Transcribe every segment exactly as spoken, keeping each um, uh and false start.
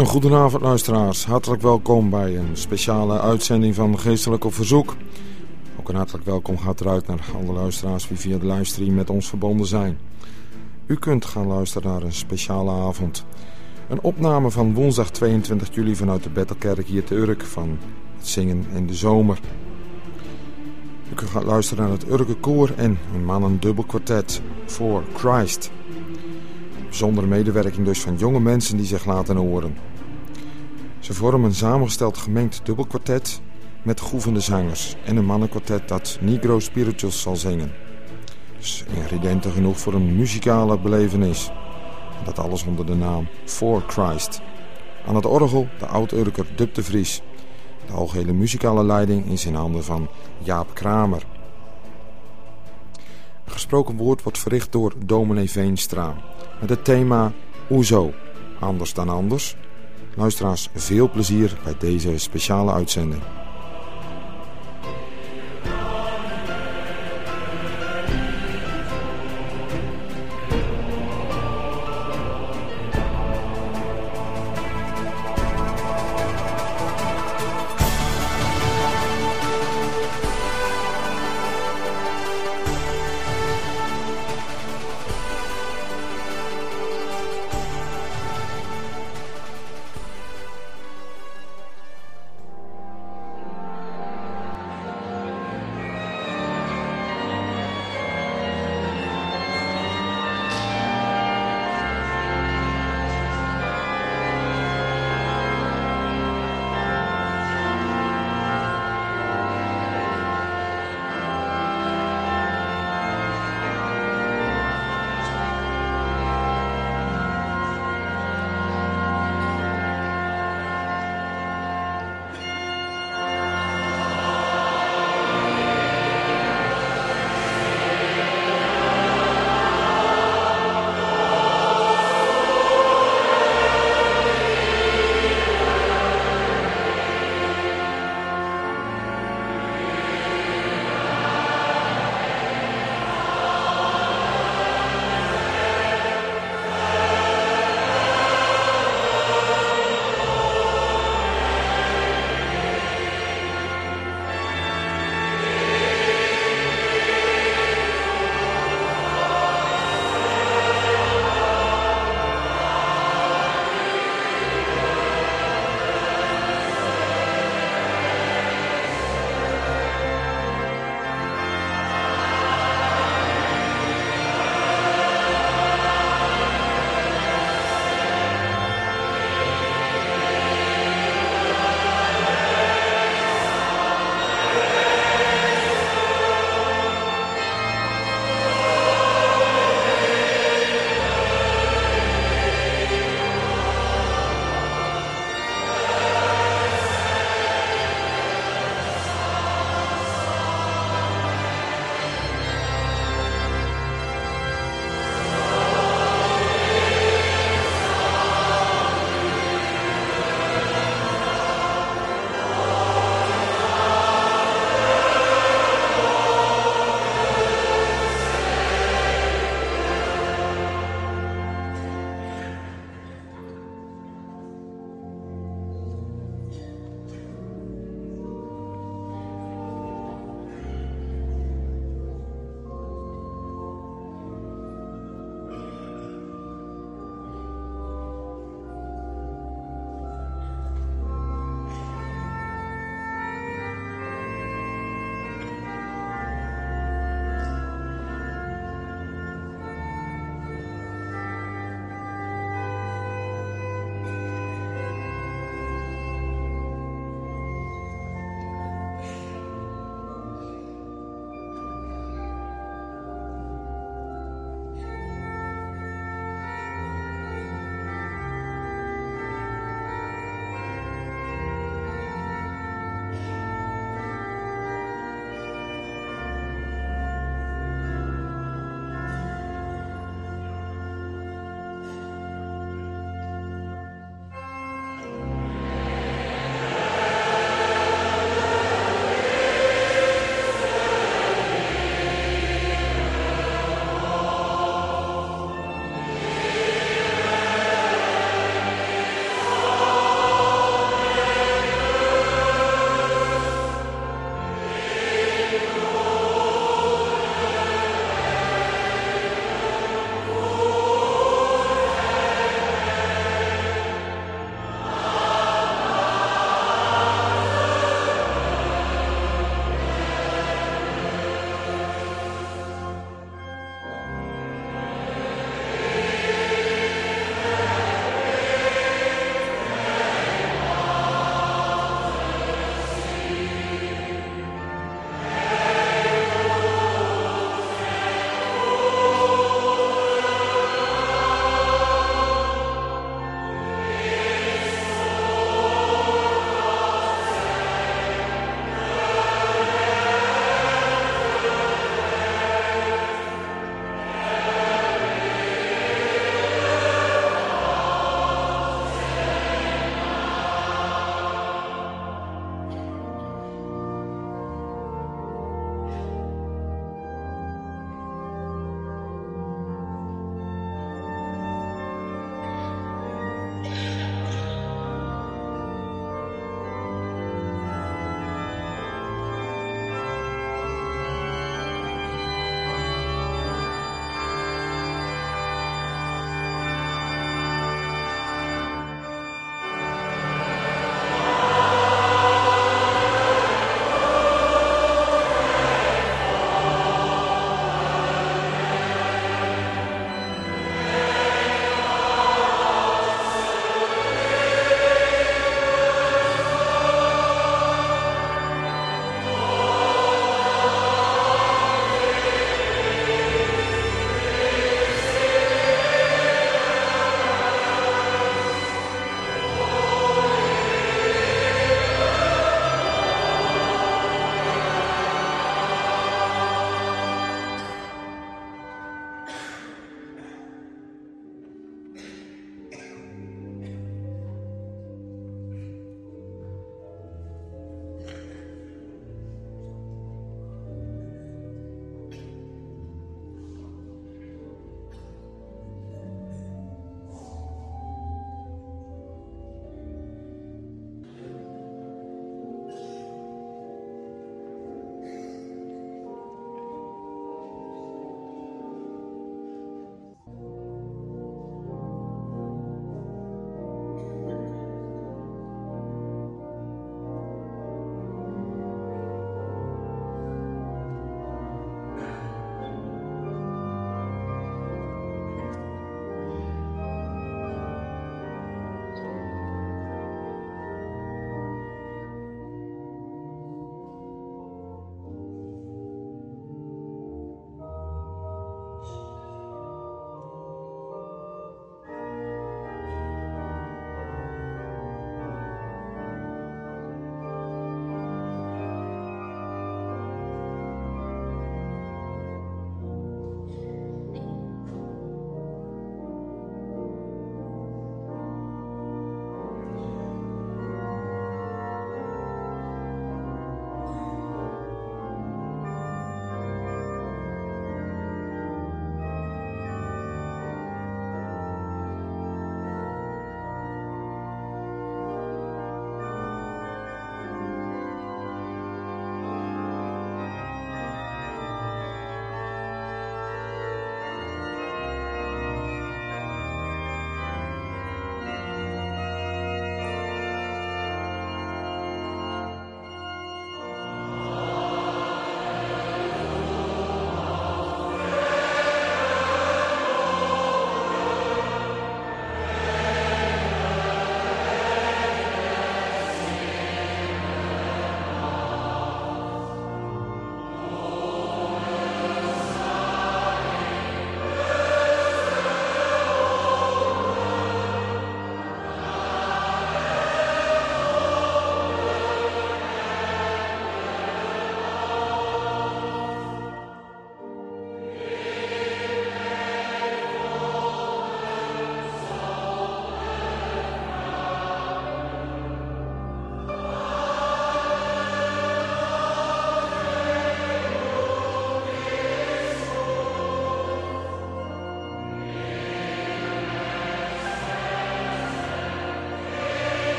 Een goedenavond luisteraars, hartelijk welkom bij een speciale uitzending van Geestelijk op Verzoek. Ook een hartelijk welkom gaat eruit naar alle luisteraars die via de livestream met ons verbonden zijn. U kunt gaan luisteren naar een speciale avond. Een opname van woensdag tweeëntwintig juli vanuit de Bethelkerk hier te Urk van het zingen in de zomer. U kunt gaan luisteren naar het Urker koor en een mannen dubbelkwartet For Christ. Bijzondere medewerking dus van jonge mensen die zich laten horen. Ze vormen een samengesteld gemengd dubbelkwartet met goevende zangers en een mannenkwartet dat Negro Spirituals zal zingen. Dus ingrediënten genoeg voor een muzikale belevenis. En dat alles onder de naam For Christ. Aan het orgel de oud-Urker Dub de Vries. De algehele muzikale leiding is in handen van Jaap Kramer. Een gesproken woord wordt verricht door dominee Veenstra. Met het thema Hoezo? Anders dan anders? Luisteraars, veel plezier bij deze speciale uitzending.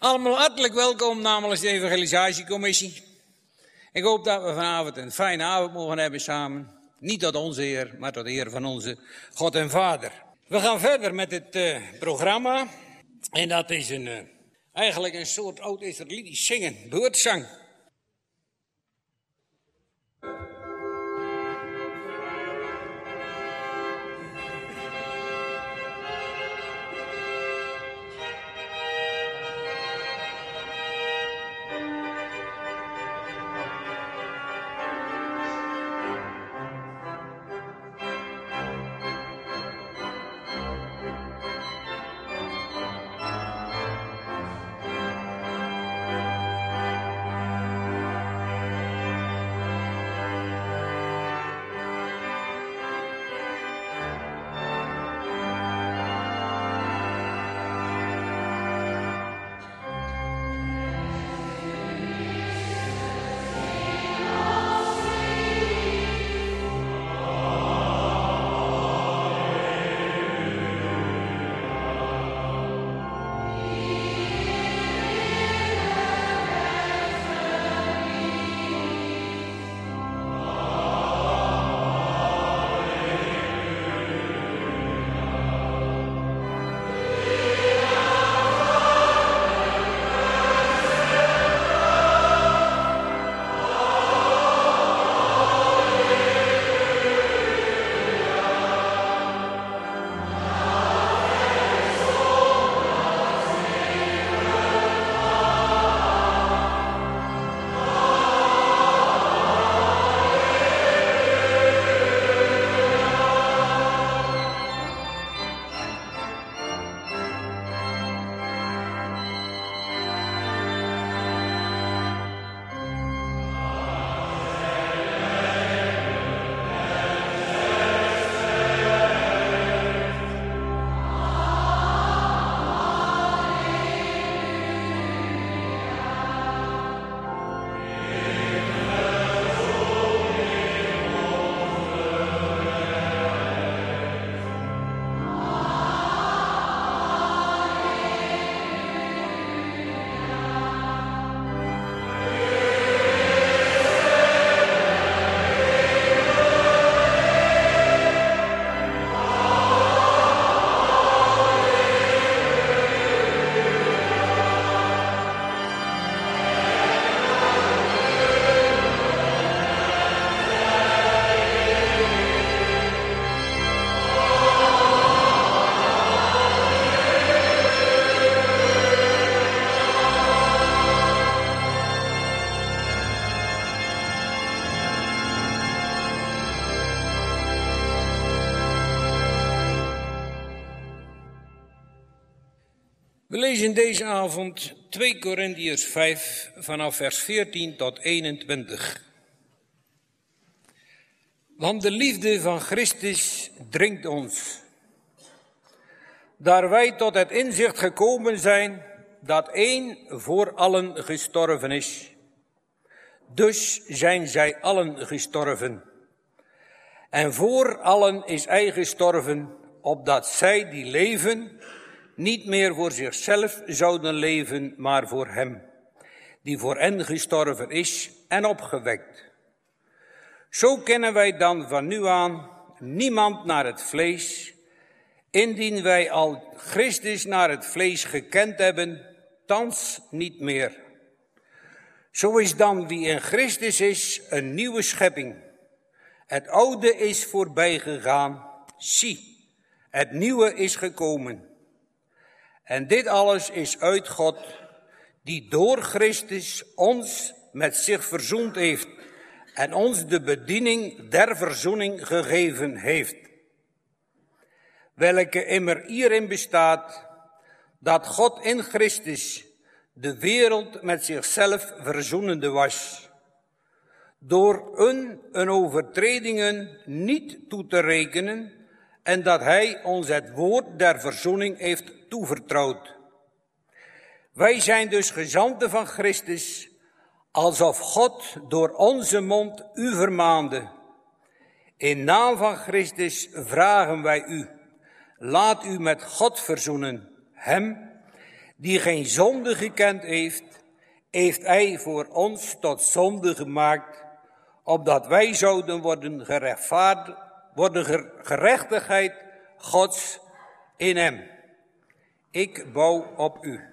Allemaal hartelijk welkom namens de evangelisatiecommissie. Ik hoop dat we vanavond een fijne avond mogen hebben samen. Niet tot onze Heer, maar tot de Heer van onze God en Vader. We gaan verder met het uh, programma. En dat is een, uh, eigenlijk een soort oud-Israëlitisch zingen, beurtzang. We lezen deze avond twee Korintiërs vijf vanaf vers veertien tot eenentwintig. Want de liefde van Christus dringt ons, daar wij tot het inzicht gekomen zijn dat één voor allen gestorven is. Dus zijn zij allen gestorven. En voor allen is hij gestorven, opdat zij die leven niet meer voor zichzelf zouden leven, maar voor hem, die voor hen gestorven is en opgewekt. Zo kennen wij dan van nu aan niemand naar het vlees, indien wij al Christus naar het vlees gekend hebben, thans niet meer. Zo is dan wie in Christus is een nieuwe schepping. Het oude is voorbij gegaan, zie, het nieuwe is gekomen. En dit alles is uit God, die door Christus ons met zich verzoend heeft en ons de bediening der verzoening gegeven heeft. Welke immer hierin bestaat, dat God in Christus de wereld met zichzelf verzoenende was, door hun een overtredingen niet toe te rekenen, en dat hij ons het woord der verzoening heeft toevertrouwd. Wij zijn dus gezanten van Christus, alsof God door onze mond u vermaande. In naam van Christus vragen wij u, laat u met God verzoenen, hem die geen zonde gekend heeft, heeft hij voor ons tot zonde gemaakt, opdat wij zouden worden gerechtvaardigd, worden gerechtigheid Gods in hem. Ik bouw op u.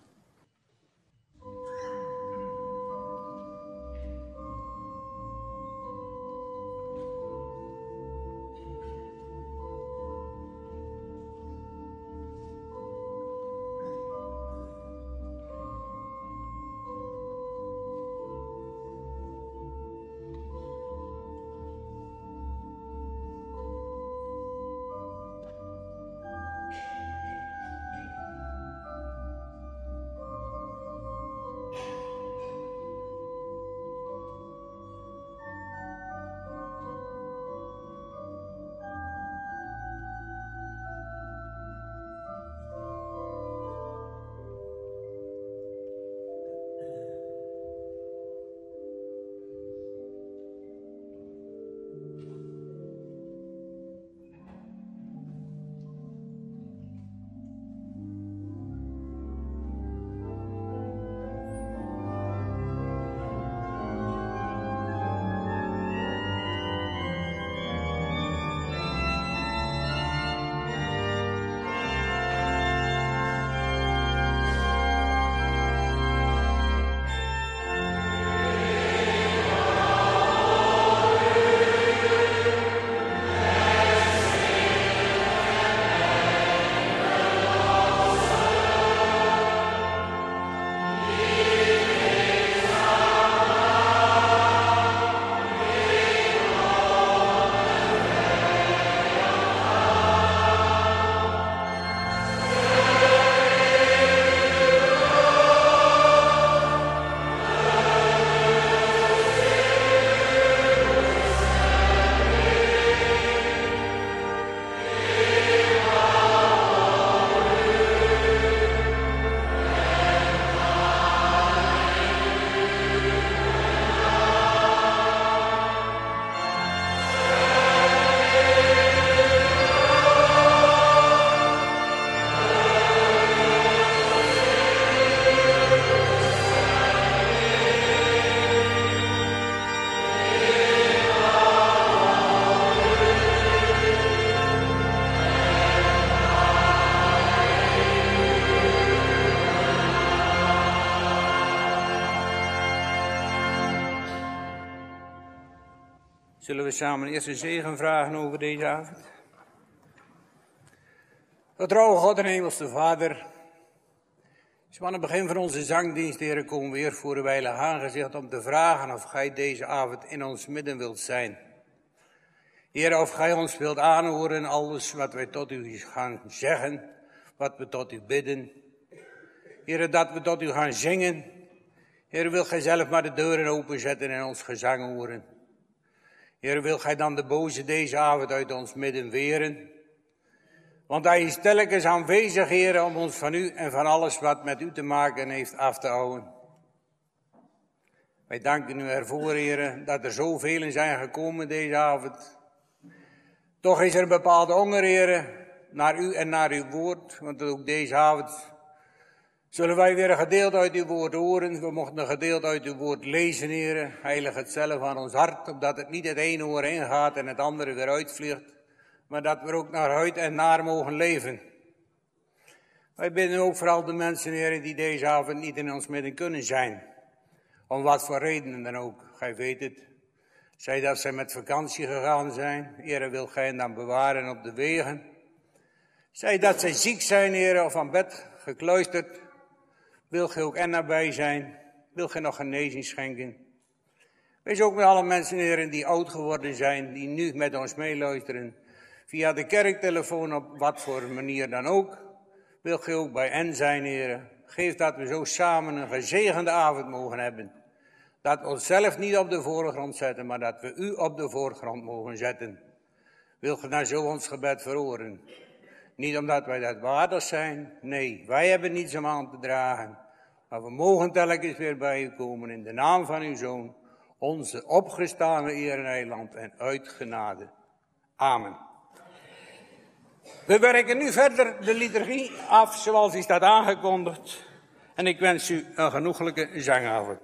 Zullen we samen eerst een zegen vragen over deze avond? Vertrouwen God en Hemelse Vader. Zo aan het begin van onze zangdienst, Heer, komen we weer voor uw heilige aangezicht om te vragen of gij deze avond in ons midden wilt zijn. Heer, of gij ons wilt aanhoren, alles wat wij tot u gaan zeggen, wat we tot u bidden. Heer, dat we tot u gaan zingen. Heer, wil gij zelf maar de deuren openzetten en ons gezang horen. Heer, wil gij dan de boze deze avond uit ons midden weren? Want hij is telkens aanwezig, Heer, om ons van u en van alles wat met u te maken heeft af te houden. Wij danken u ervoor, Heer, dat er zoveel zijn gekomen deze avond. Toch is er een bepaalde honger, Heer, naar u en naar uw woord. Want ook deze avond zullen wij weer een gedeelte uit uw woord horen. We mochten een gedeelte uit uw woord lezen, Heer. Heilig het zelf aan ons hart, opdat het niet het ene oor ingaat en het andere weer uitvliegt. Maar dat we ook naar uit en naar mogen leven. Wij bidden ook voor al de mensen, Heer, die deze avond niet in ons midden kunnen zijn. Om wat voor redenen dan ook. Gij weet het. Zij dat zij met vakantie gegaan zijn. Heer, wil gij hen dan bewaren op de wegen. Zij dat zij ziek zijn, Heer, of aan bed gekluisterd. Wil gij ook en nabij zijn. Wil gij nog genezing schenken. Wees ook met alle mensen, Heer, die oud geworden zijn. Die nu met ons meeluisteren. Via de kerktelefoon op wat voor manier dan ook. Wil gij ook bij hen zijn, Heer. Geef dat we zo samen een gezegende avond mogen hebben. Dat we onszelf niet op de voorgrond zetten, maar dat we u op de voorgrond mogen zetten. Wil gij nou zo ons gebed verhoren? Niet omdat wij dat waardig zijn. Nee, wij hebben niets om aan te dragen. Maar we mogen telkens weer bij u komen in de naam van uw Zoon. Onze opgestane Heer en Heiland en uit genade. Amen. We werken nu verder de liturgie af zoals is dat aangekondigd. En ik wens u een genoeglijke zangavond.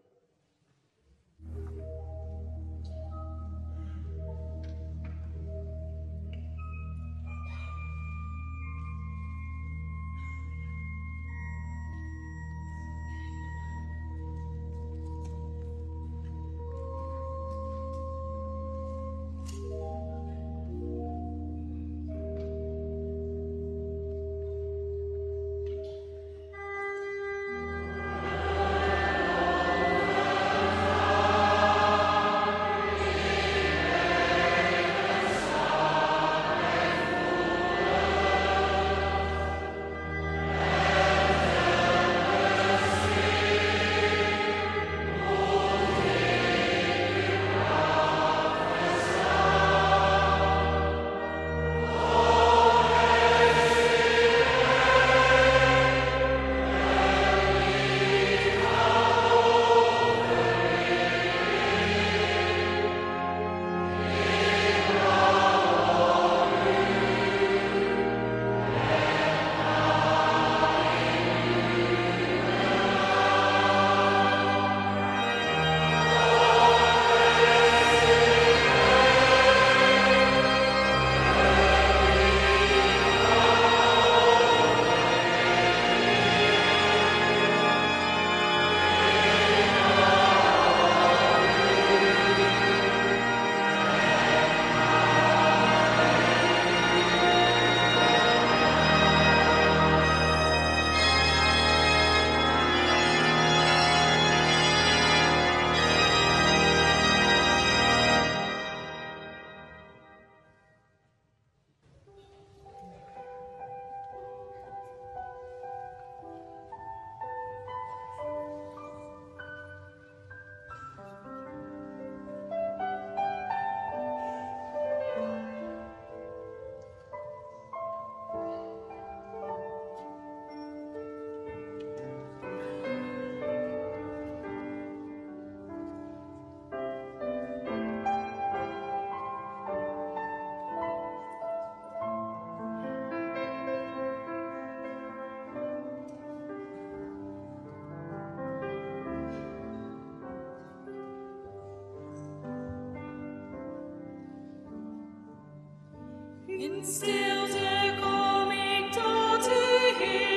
In stilte kom ik tot u,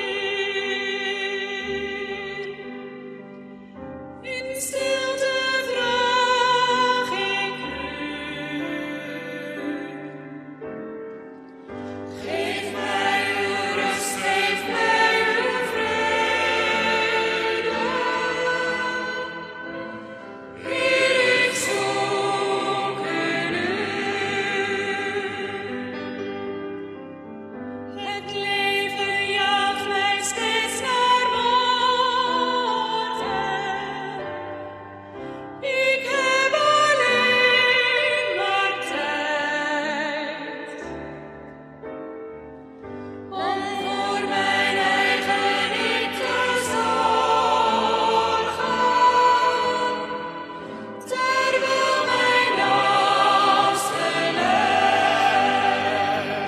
Heer. In stilte vraag ik u. Geef mij uw rust, geef mij uw vrede. Heer, ik zoek u. Het leven jaagt mij steeds naar morgen. Ik heb alleen maar tijd om voor mijn eigen ik te zorgen, terwijl mijn naaste lijdt.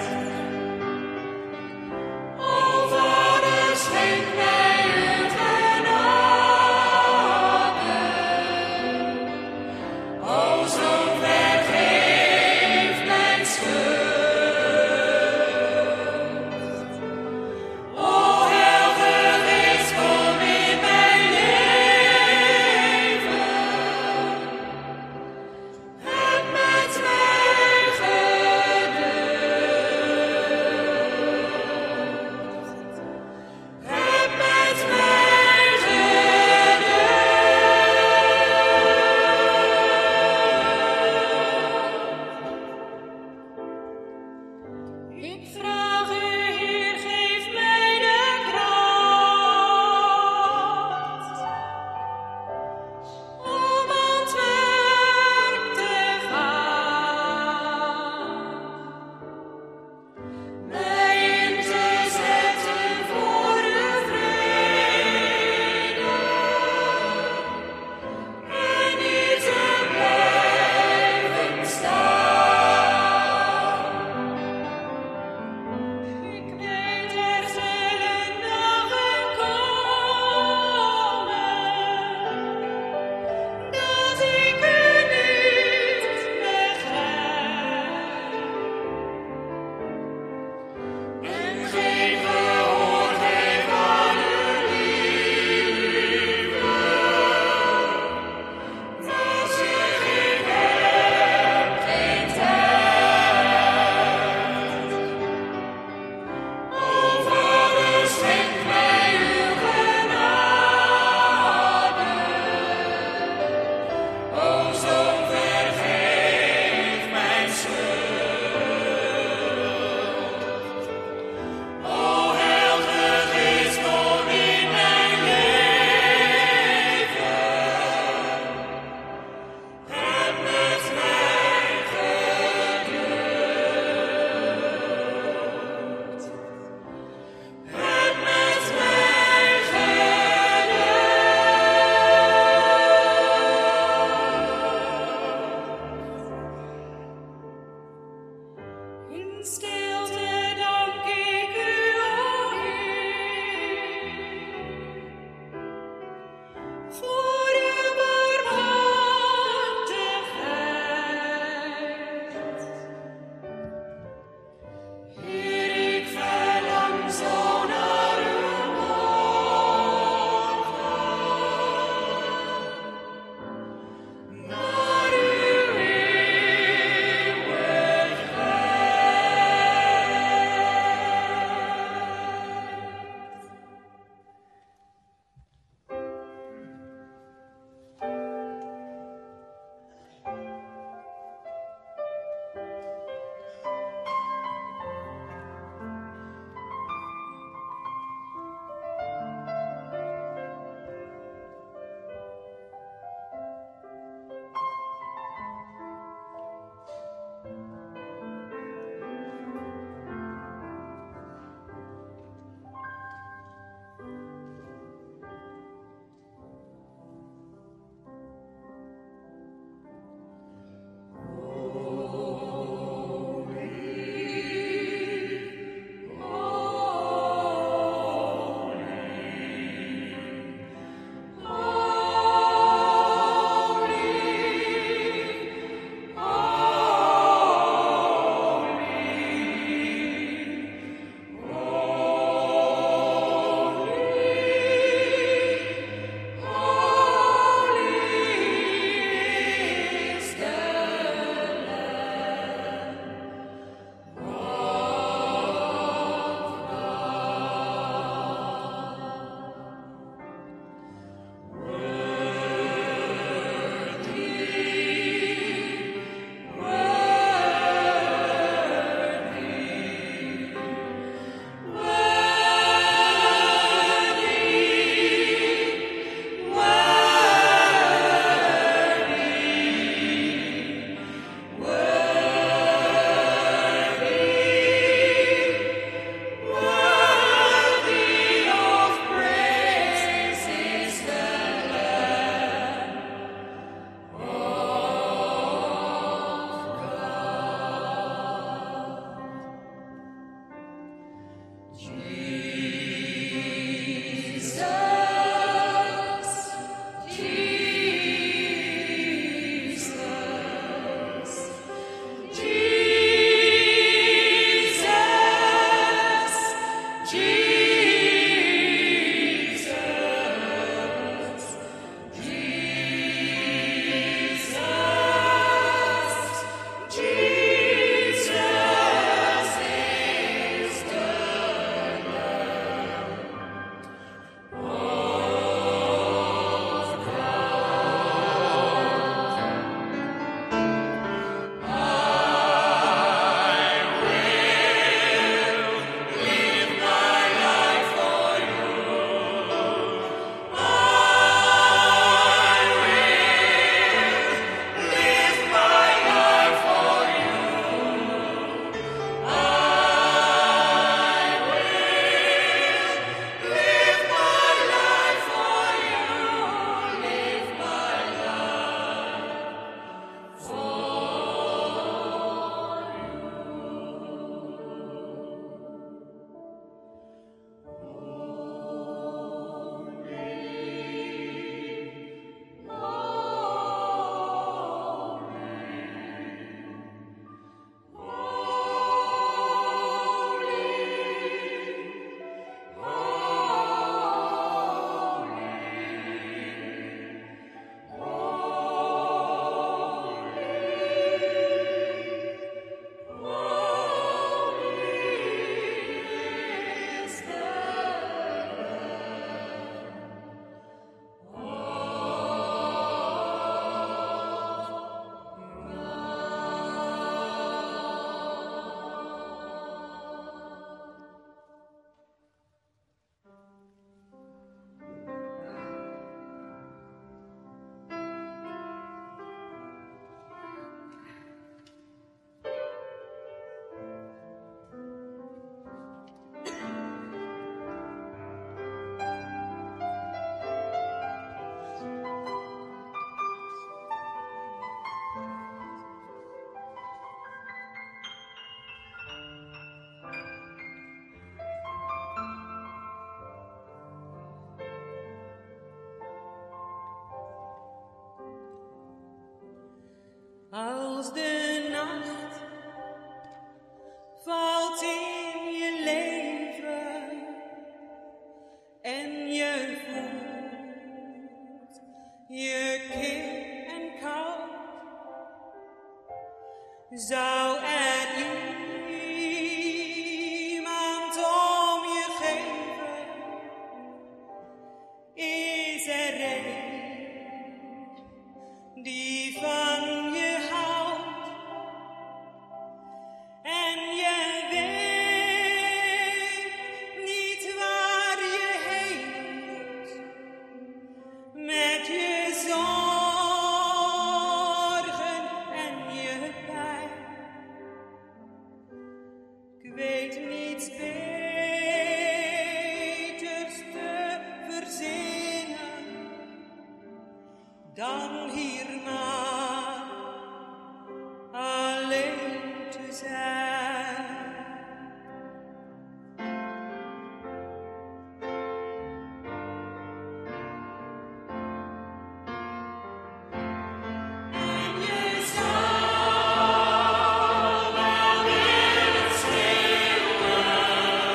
O Vader, schenk mij uw genade. O Zoon, vergeef mijn schuld. O Heilige Geest, kom in mijn leven. Heb met mij geduld. Heb met mij geduld. Ik vraag u, Heer, geef mij de kracht om aan het werk te gaan. Mij in te zetten voor uw vrede en niet te blijven staan. Als de nacht valt in je leven en je voelt je kil en koud, zou er iemand om je geven, is er een die van je houdt en je weet niet waar je heen moet met je zorgen en je pijn. Ik weet niets beters te verzinnen dan hier maar alleen te zijn. En je zou wel willen schreeuwen,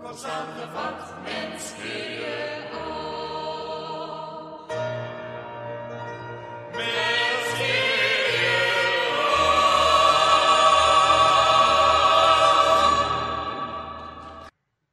kort samengevat, mens keer je af. Mens keer je af.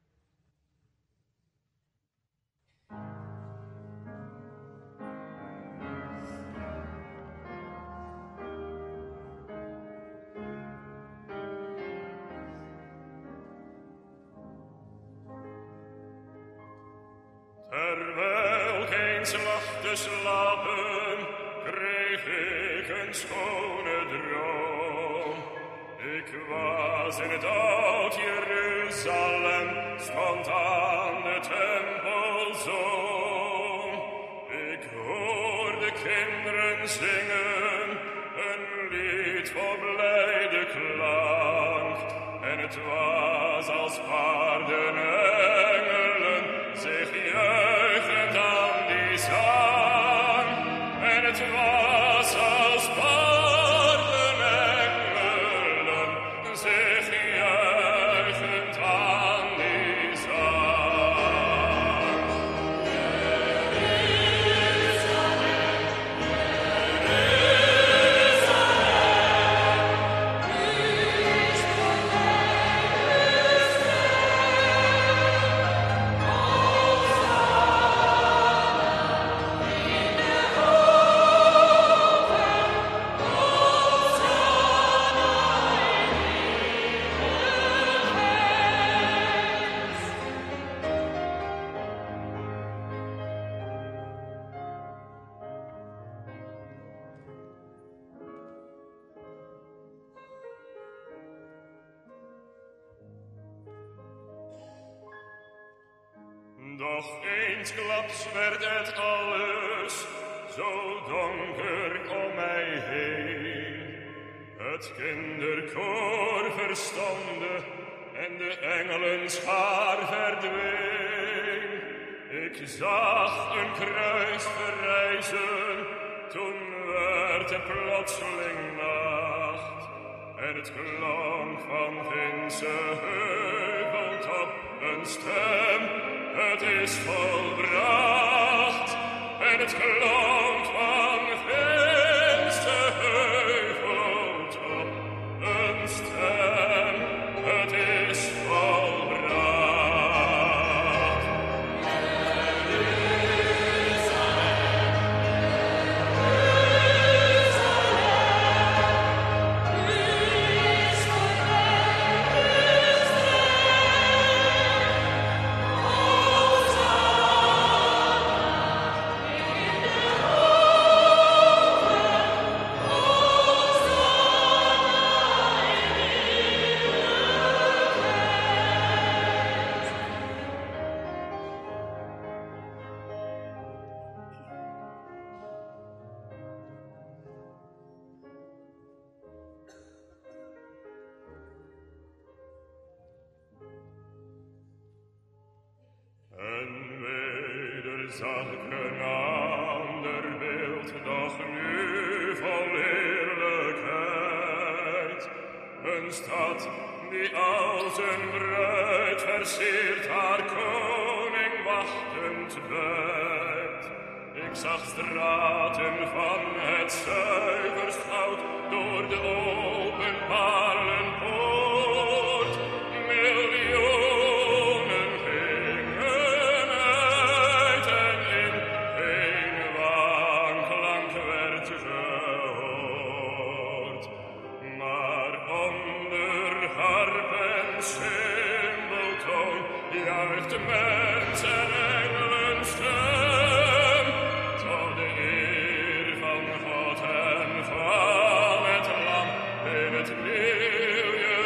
Terwijl geen slag te slapen, kreeg ik een schone droom. Ik was in het oud Jeruzalem, stond aan de tempelzoom. Ik hoorde kinderen zingen, een lied vol blijde klank. En het was als paarden engelen zich juichend aan die zang. En het was als paarden engelen zich juichend aan die zang. Jeruzalem, Jeruzalem, u is voor mij de Doch eensklaps werd het alles zo donker om mij heen. Het kinderkoor verstomde en de engelenschaar verdween. Ik zag een kruis verrijzen, toen werd het plotseling nacht. En het klonk van ginse heuveltop een stem. Het is volbracht, en het klonk van ginse heuveltop een stem. Het is volbracht. Jeruzalem, Jeruzalem, u is voor mij de En weder zag ik een ander beeld, doch nu vol heerlijkheid. Een stad die als een bruid versierd haar koning wachtend bijt. Ik zag straten van het zuiverst goud door de open paarlenpoort. Miljoenen gingen uit en in geen wanklank werd gehoord. Maar onder harp en cymbeltoon juicht mens en engelen stem tot de eer van God en van het Lam in het nieuwjaar.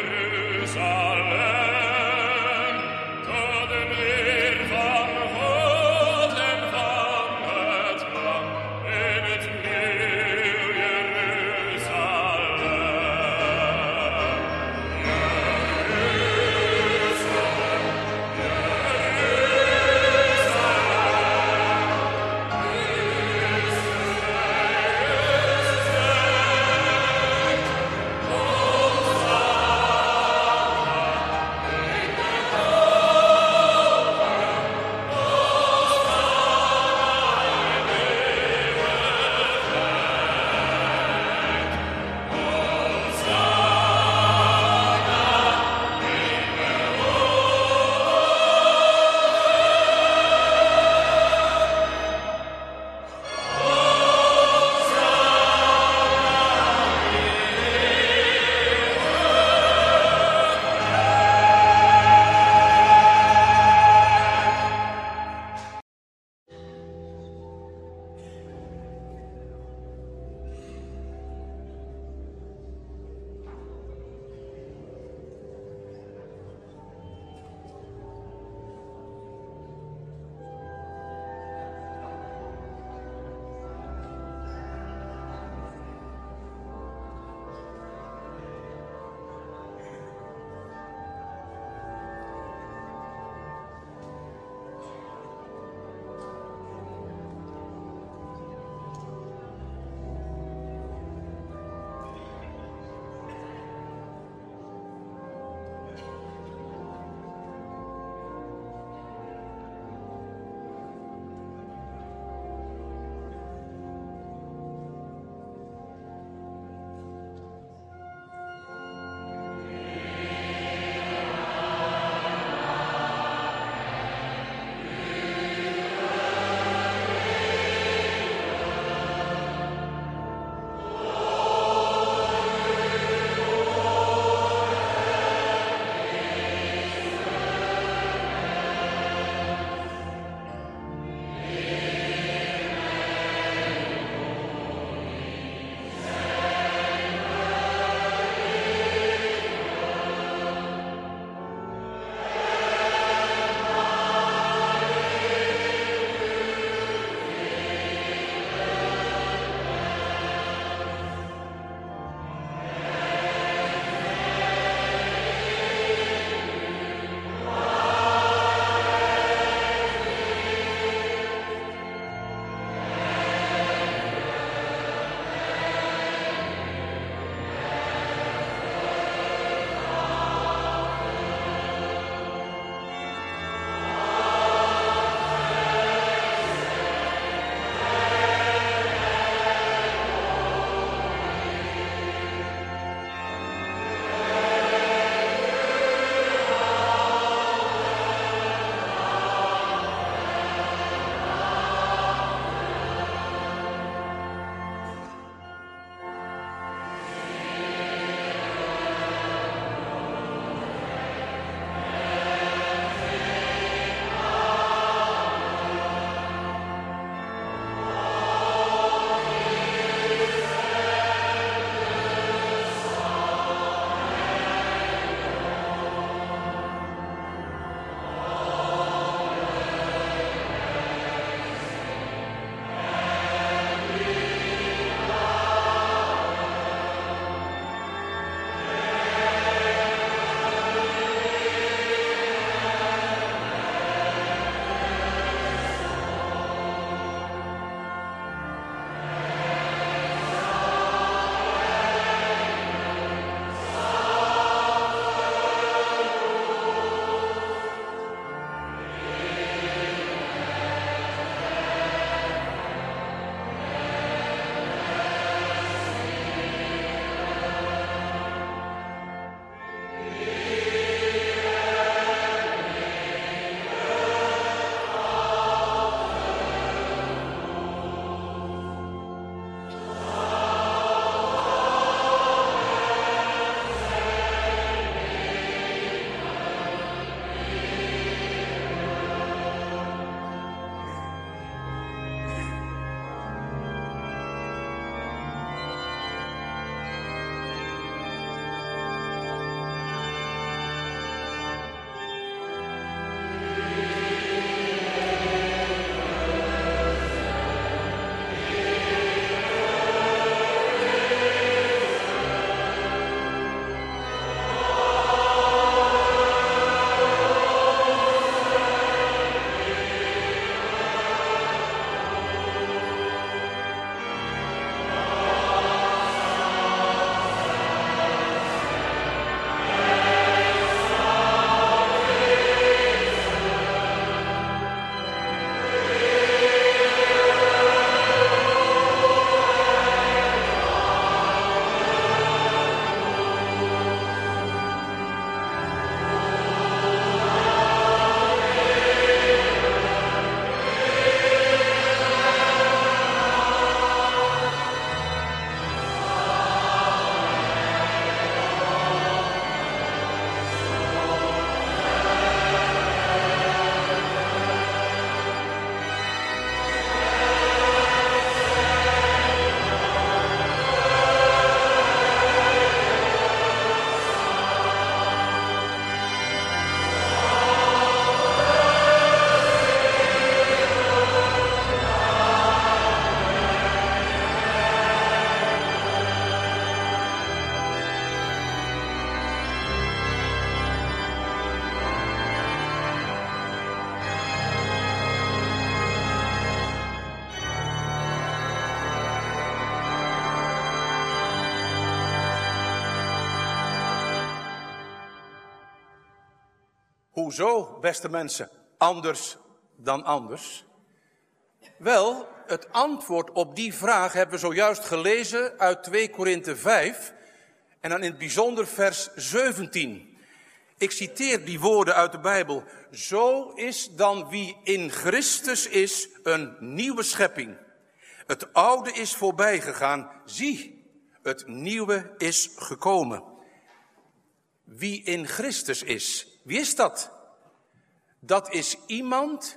Hoezo, beste mensen, anders dan anders? Wel, het antwoord op die vraag hebben we zojuist gelezen uit twee Korinthe vijf en dan in het bijzonder vers zeventien. Ik citeer die woorden uit de Bijbel. Zo is dan wie in Christus is een nieuwe schepping. Het oude is voorbij gegaan. Zie, het nieuwe is gekomen. Wie in Christus is, wie is dat? Dat is iemand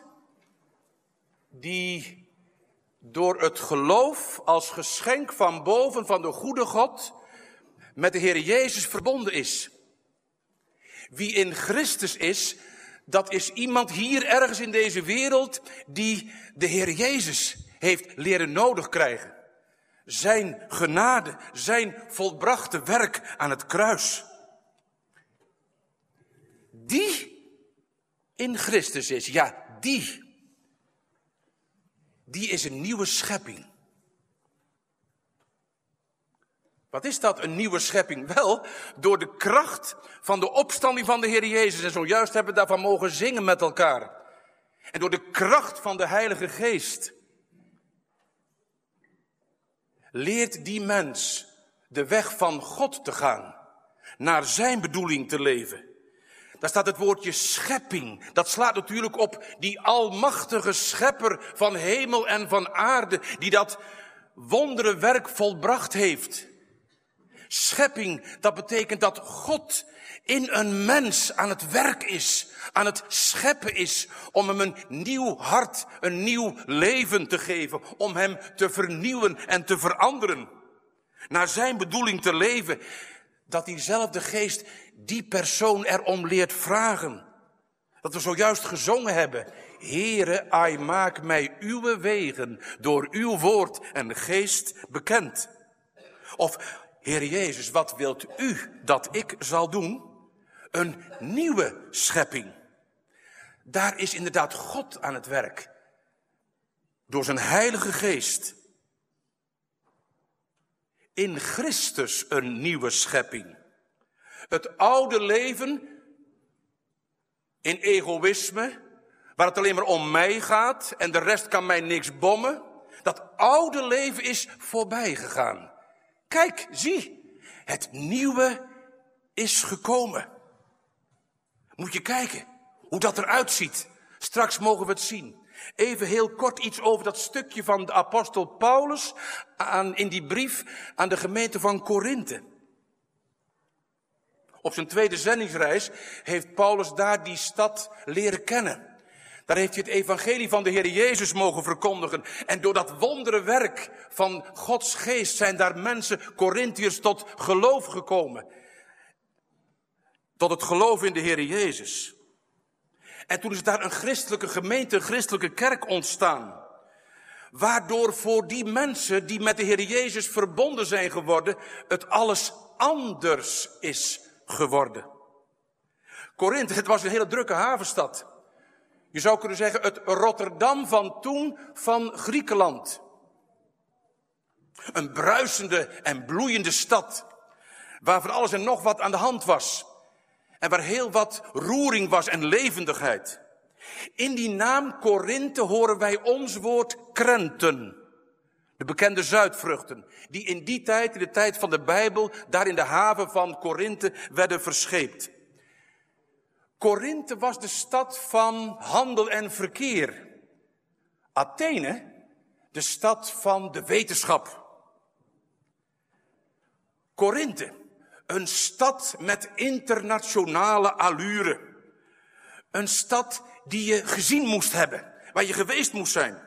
die door het geloof als geschenk van boven van de goede God met de Heer Jezus verbonden is. Wie in Christus is, dat is iemand hier ergens in deze wereld die de Heer Jezus heeft leren nodig krijgen. Zijn genade, zijn volbrachte werk aan het kruis. Die in Christus is, ja, die. Die is een nieuwe schepping. Wat is dat, een nieuwe schepping? Wel, door de kracht van de opstanding van de Heer Jezus. En zojuist hebben we daarvan mogen zingen met elkaar. En door de kracht van de Heilige Geest leert die mens de weg van God te gaan. Naar zijn bedoeling te leven. Daar staat het woordje schepping. Dat slaat natuurlijk op die almachtige schepper van hemel en van aarde. Die dat wondere werk volbracht heeft. Schepping, dat betekent dat God in een mens aan het werk is. Aan het scheppen is. Om hem een nieuw hart, een nieuw leven te geven. Om hem te vernieuwen en te veranderen. Naar zijn bedoeling te leven. Dat diezelfde geest die persoon erom leert vragen. Dat we zojuist gezongen hebben. Heere, ai, maak mij uw wegen door uw woord en geest bekend. Of, Heer Jezus, wat wilt u dat ik zal doen? Een nieuwe schepping. Daar is inderdaad God aan het werk. Door zijn Heilige Geest. In Christus een nieuwe schepping. Het oude leven in egoïsme, waar het alleen maar om mij gaat en de rest kan mij niks bommen. Dat oude leven is voorbij gegaan. Kijk, zie, het nieuwe is gekomen. Moet je kijken hoe dat eruit ziet. Straks mogen we het zien. Even heel kort iets over dat stukje van de apostel Paulus aan, in die brief aan de gemeente van Korinthe. Op zijn tweede zendingsreis heeft Paulus daar die stad leren kennen. Daar heeft hij het evangelie van de Heer Jezus mogen verkondigen. En door dat wondere werk van Gods geest zijn daar mensen, Korinthiërs, tot geloof gekomen. Tot het geloof in de Heer Jezus. En toen is daar een christelijke gemeente, een christelijke kerk ontstaan. Waardoor voor die mensen die met de Heer Jezus verbonden zijn geworden, het alles anders is geworden. Korinthe, het was een hele drukke havenstad. Je zou kunnen zeggen het Rotterdam van toen van Griekenland. Een bruisende en bloeiende stad. Waar van alles en nog wat aan de hand was. En waar heel wat roering was en levendigheid. In die naam Korinthe horen wij ons woord krenten. De bekende zuidvruchten. Die in die tijd, in de tijd van de Bijbel, daar in de haven van Korinthe werden verscheept. Korinthe was de stad van handel en verkeer. Athene, de stad van de wetenschap. Korinthe, een stad met internationale allure. Een stad die je gezien moest hebben, waar je geweest moest zijn.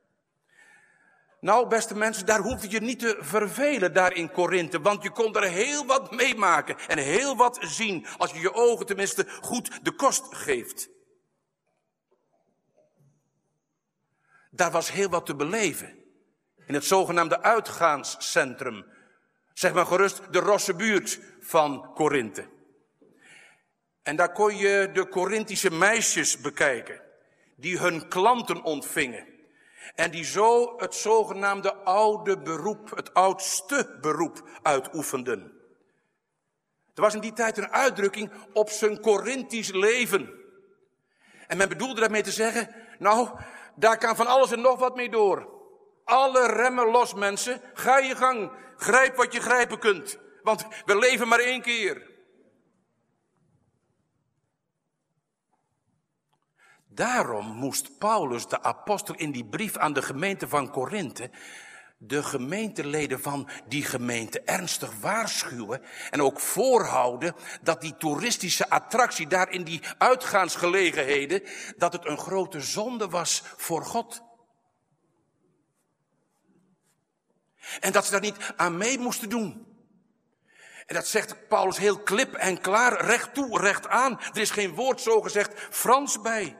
Nou, beste mensen, daar hoef je je niet te vervelen daar in Korinthe, want je kon er heel wat meemaken en heel wat zien, als je je ogen tenminste goed de kost geeft. Daar was heel wat te beleven, in het zogenaamde uitgaanscentrum, zeg maar gerust de Rosse buurt van Korinthe. En daar kon je de Korinthische meisjes bekijken, die hun klanten ontvingen. En die zo het zogenaamde oude beroep, het oudste beroep uitoefenden. Er was in die tijd een uitdrukking op zijn Korinthisch leven. En men bedoelde daarmee te zeggen, nou, daar kan van alles en nog wat mee door. Alle remmen los, mensen. Ga je gang. Grijp wat je grijpen kunt. Want we leven maar één keer. Daarom moest Paulus, de apostel, in die brief aan de gemeente van Korinthe de gemeenteleden van die gemeente ernstig waarschuwen en ook voorhouden dat die toeristische attractie daar in die uitgaansgelegenheden, dat het een grote zonde was voor God. En dat ze daar niet aan mee moesten doen. En dat zegt Paulus heel klip en klaar, recht toe, recht aan. Er is geen woord zo gezegd Frans bij.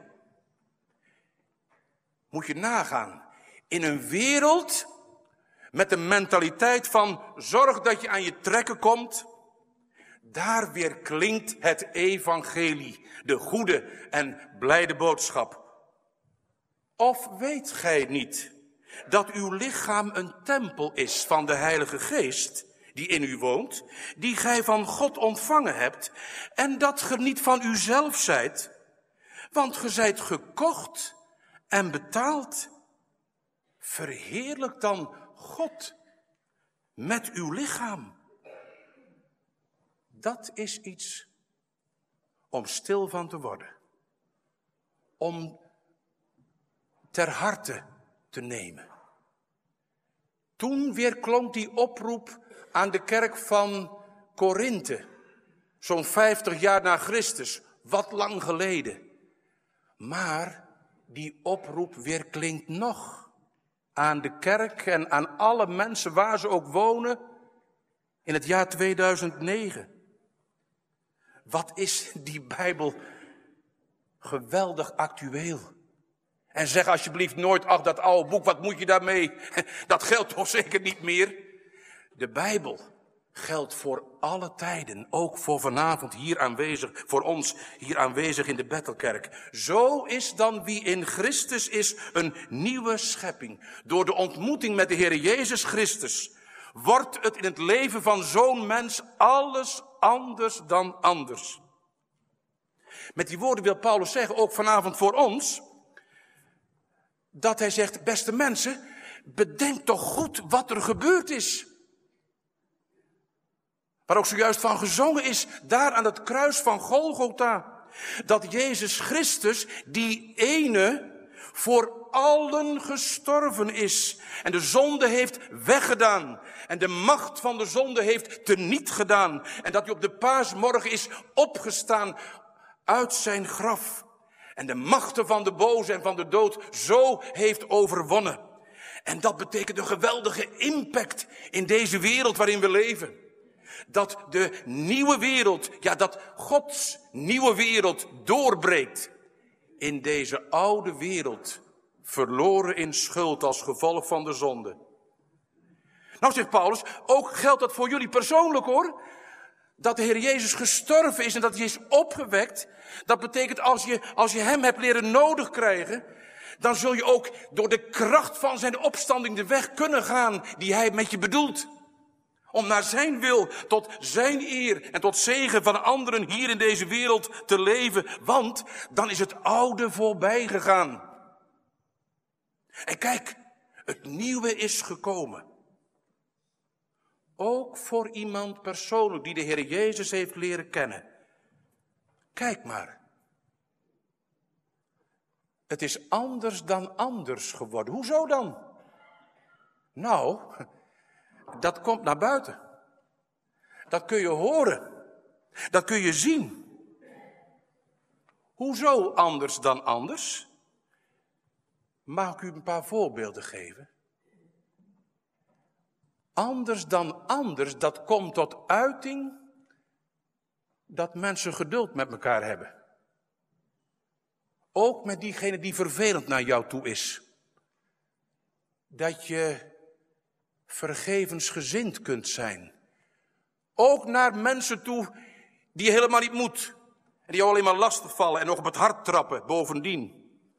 Moet je nagaan. In een wereld met de mentaliteit van zorg dat je aan je trekken komt. Daar weer klinkt het evangelie, de goede en blijde boodschap. Of weet gij niet dat uw lichaam een tempel is van de Heilige Geest die in u woont, die gij van God ontvangen hebt, en dat ge niet van uzelf zijt, want ge zijt gekocht en betaald. Verheerlijk dan God met uw lichaam. Dat is iets om stil van te worden. Om ter harte te nemen. Toen weer klonk die oproep aan de kerk van Korinthe. Zo'n vijftig jaar na Christus. Wat lang geleden. Maar die oproep weer klinkt nog aan de kerk en aan alle mensen waar ze ook wonen in het jaar tweeduizend negen. Wat is die Bijbel geweldig actueel. En zeg alsjeblieft nooit, ach dat oude boek, wat moet je daarmee? Dat geldt toch zeker niet meer? De Bijbel geldt voor alle tijden, ook voor vanavond hier aanwezig, voor ons hier aanwezig in de Bethelkerk. Zo is dan wie in Christus is een nieuwe schepping. Door de ontmoeting met de Heer Jezus Christus wordt het in het leven van zo'n mens alles anders dan anders. Met die woorden wil Paulus zeggen, ook vanavond voor ons, dat hij zegt, beste mensen, bedenk toch goed wat er gebeurd is. Waar ook zojuist van gezongen is, daar aan het kruis van Golgotha. Dat Jezus Christus, die ene, voor allen gestorven is. En de zonde heeft weggedaan. En de macht van de zonde heeft teniet gedaan. En dat hij op de paasmorgen is opgestaan uit zijn graf. En de machten van de boze en van de dood zo heeft overwonnen. En dat betekent een geweldige impact in deze wereld waarin we leven. Dat de nieuwe wereld, ja dat Gods nieuwe wereld doorbreekt in deze oude wereld, verloren in schuld als gevolg van de zonde. Nou zegt Paulus, ook geldt dat voor jullie persoonlijk hoor. Dat de Heer Jezus gestorven is en dat hij is opgewekt. Dat betekent als je, als je hem hebt leren nodig krijgen, dan zul je ook door de kracht van zijn opstanding de weg kunnen gaan die hij met je bedoelt. Om naar zijn wil, tot zijn eer en tot zegen van anderen hier in deze wereld te leven. Want dan is het oude voorbij gegaan. En kijk, het nieuwe is gekomen. Ook voor iemand persoonlijk die de Heer Jezus heeft leren kennen. Kijk maar. Het is anders dan anders geworden. Hoezo dan? Nou, dat komt naar buiten. Dat kun je horen. Dat kun je zien. Hoezo anders dan anders? Mag ik u een paar voorbeelden geven? Anders dan anders, dat komt tot uiting dat mensen geduld met elkaar hebben. Ook met diegene die vervelend naar jou toe is. Dat je vergevensgezind kunt zijn. Ook naar mensen toe die je helemaal niet moet. En die jou alleen maar lastig vallen en nog op het hart trappen bovendien.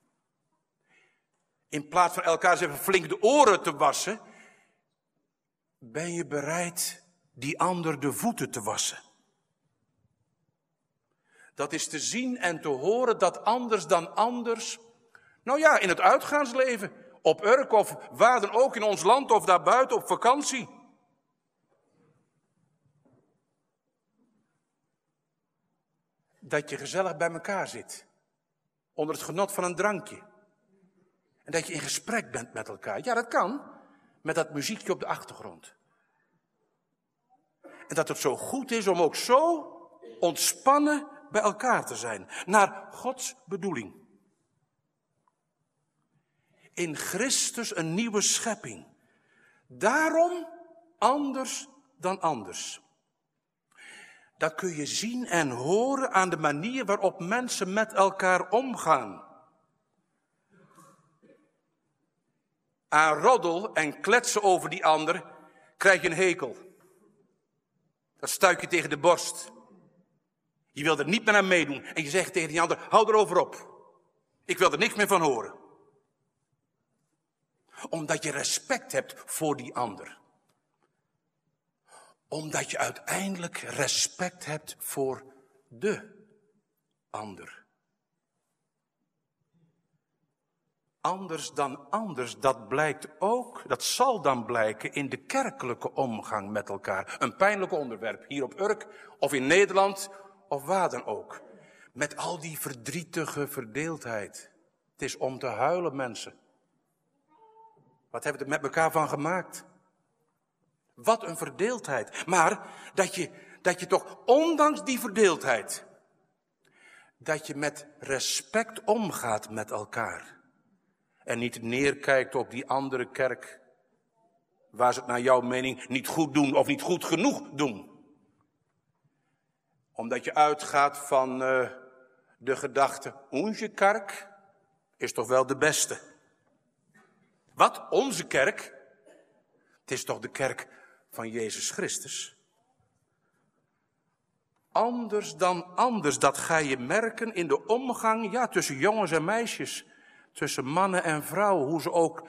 In plaats van elkaar eens even flink de oren te wassen, ben je bereid die ander de voeten te wassen. Dat is te zien en te horen dat anders dan anders, nou ja, in het uitgaansleven, op Urk of waar dan ook in ons land of daarbuiten op vakantie. Dat je gezellig bij elkaar zit, onder het genot van een drankje. En dat je in gesprek bent met elkaar. Ja, dat kan, met dat muziekje op de achtergrond. En dat het zo goed is om ook zo ontspannen bij elkaar te zijn. Naar Gods bedoeling. In Christus een nieuwe schepping. Daarom anders dan anders. Dat kun je zien en horen aan de manier waarop mensen met elkaar omgaan. Aan roddel en kletsen over die ander krijg je een hekel. Dat stuit je tegen de borst. Je wil er niet meer aan meedoen. En je zegt tegen die ander, hou erover op. Ik wil er niks meer van horen. Omdat je respect hebt voor die ander. Omdat je uiteindelijk respect hebt voor de ander. Anders dan anders, dat blijkt ook, dat zal dan blijken in de kerkelijke omgang met elkaar. Een pijnlijk onderwerp, hier op Urk of in Nederland of waar dan ook. Met al die verdrietige verdeeldheid. Het is om te huilen, mensen. Wat hebben we er met elkaar van gemaakt? Wat een verdeeldheid. Maar dat je, dat je toch ondanks die verdeeldheid, dat je met respect omgaat met elkaar. En niet neerkijkt op die andere kerk, waar ze het naar jouw mening niet goed doen of niet goed genoeg doen. Omdat je uitgaat van uh, de gedachte, onze kerk is toch wel de beste. Wat? Onze kerk? Het is toch de kerk van Jezus Christus? Anders dan anders, dat ga je merken in de omgang, ja, tussen jongens en meisjes. Tussen mannen en vrouwen, hoe ze ook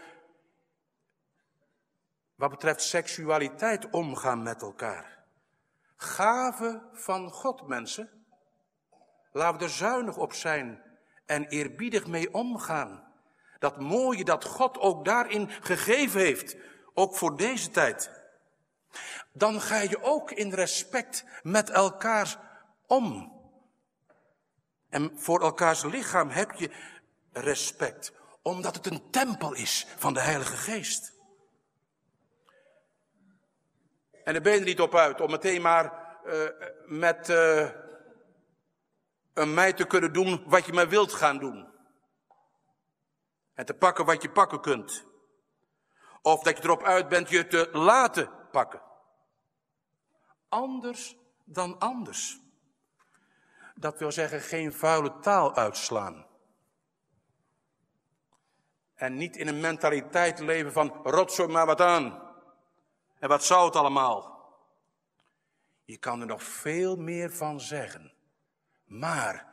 wat betreft seksualiteit omgaan met elkaar. Gave van God, mensen. Laten we er zuinig op zijn en eerbiedig mee omgaan. Dat mooie dat God ook daarin gegeven heeft, ook voor deze tijd. Dan ga je ook in respect met elkaar om. En voor elkaars lichaam heb je respect, omdat het een tempel is van de Heilige Geest. En daar ben je er niet op uit om meteen maar uh, met uh, een meid te kunnen doen wat je maar wilt gaan doen. En te pakken wat je pakken kunt. Of dat je erop uit bent je te laten pakken. Anders dan anders. Dat wil zeggen geen vuile taal uitslaan. En niet in een mentaliteit leven van rotzooi maar wat aan. En wat zou het allemaal? Je kan er nog veel meer van zeggen. Maar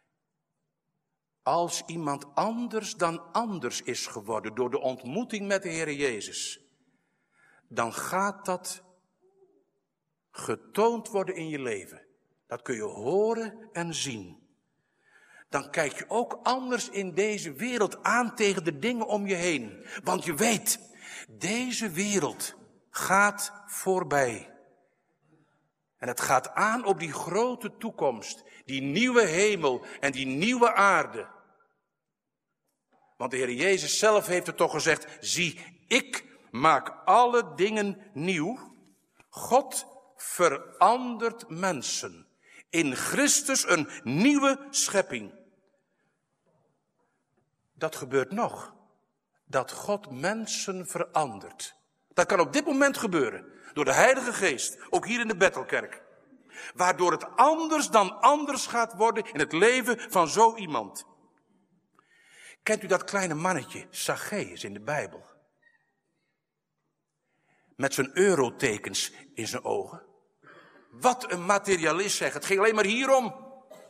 als iemand anders dan anders is geworden door de ontmoeting met de Heer Jezus, dan gaat dat getoond worden in je leven. Dat kun je horen en zien. Dan kijk je ook anders in deze wereld aan tegen de dingen om je heen. Want je weet, deze wereld gaat voorbij. En het gaat aan op die grote toekomst. Die nieuwe hemel en die nieuwe aarde. Want de Heer Jezus zelf heeft het toch gezegd. Zie, ik maak alle dingen nieuw. God verandert mensen. In Christus een nieuwe schepping. Dat gebeurt nog. Dat God mensen verandert. Dat kan op dit moment gebeuren. Door de Heilige Geest. Ook hier in de Bethelkerk. Waardoor het anders dan anders gaat worden in het leven van zo iemand. Kent u dat kleine mannetje, Zacchaeus in de Bijbel? Met zijn eurotekens in zijn ogen. Wat een materialist zeg. Het ging alleen maar hierom.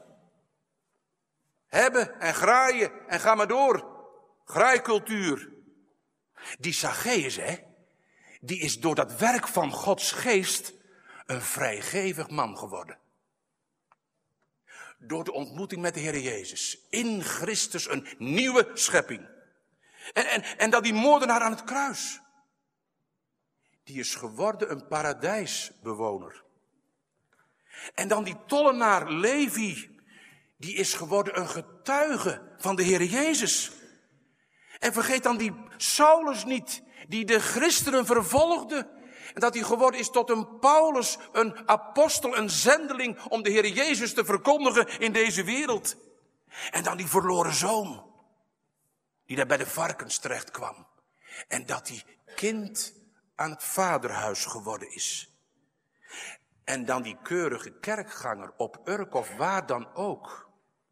Hebben en graaien en ga maar door. Graaikultuur. Die Zacchaeus, hè, die is door dat werk van Gods geest een vrijgevig man geworden. door de ontmoeting met de Heer Jezus. In Christus een nieuwe schepping. En, en, en dat die moordenaar aan het kruis, die is geworden een paradijsbewoner. En dan die tollenaar Levi, die is geworden een getuige van de Heer Jezus. En vergeet dan die Saulus niet, die de christenen vervolgde. En dat hij geworden is tot een Paulus, een apostel, een zendeling om de Heer Jezus te verkondigen in deze wereld. En dan die verloren zoon, die daar bij de varkens terecht kwam. En dat die kind aan het vaderhuis geworden is. En dan die keurige kerkganger op Urk of waar dan ook,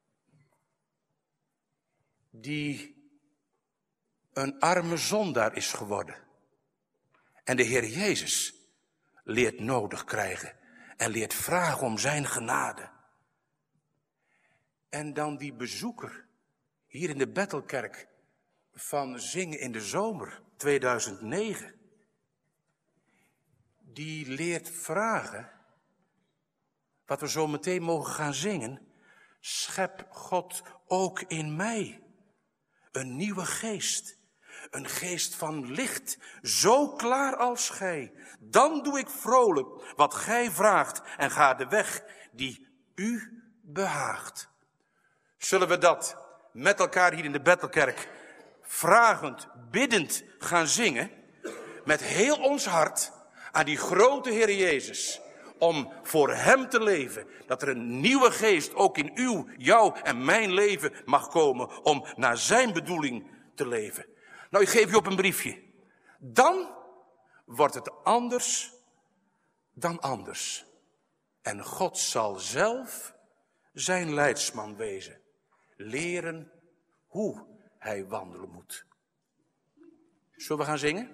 die een arme zondaar is geworden. En de Heer Jezus leert nodig krijgen en leert vragen om zijn genade. En dan die bezoeker hier in de Bethelkerk van Zingen in de Zomer tweeduizend negen. Die leert vragen, wat we zo meteen mogen gaan zingen. Schep God ook in mij een nieuwe geest. Een geest van licht, zo klaar als gij. Dan doe ik vrolijk wat gij vraagt en ga de weg die u behaagt. Zullen we dat met elkaar hier in de Bethelkerk vragend, biddend gaan zingen? Met heel ons hart aan die grote Heer Jezus. Om voor hem te leven. Dat er een nieuwe geest ook in uw, jou en mijn leven mag komen. Om naar zijn bedoeling te leven. Nou, ik geef je op een briefje. Dan wordt het anders dan anders. En God zal zelf zijn leidsman wezen. Leren hoe hij wandelen moet. Zullen we gaan zingen?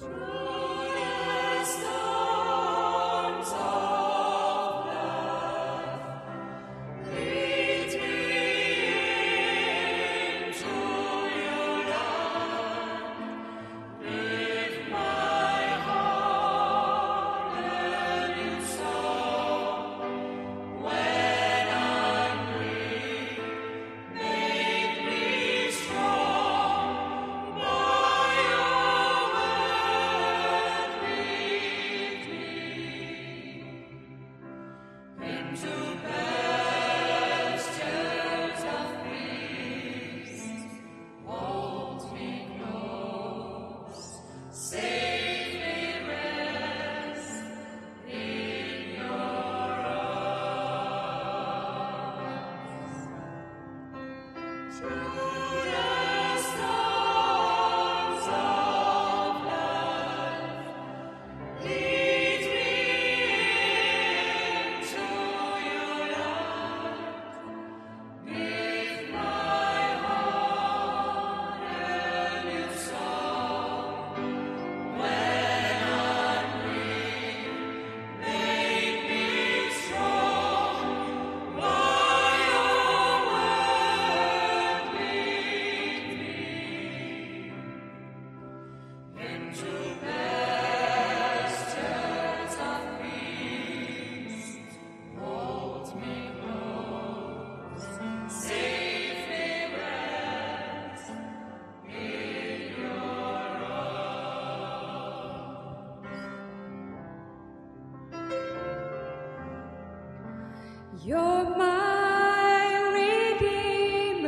You're my Redeemer,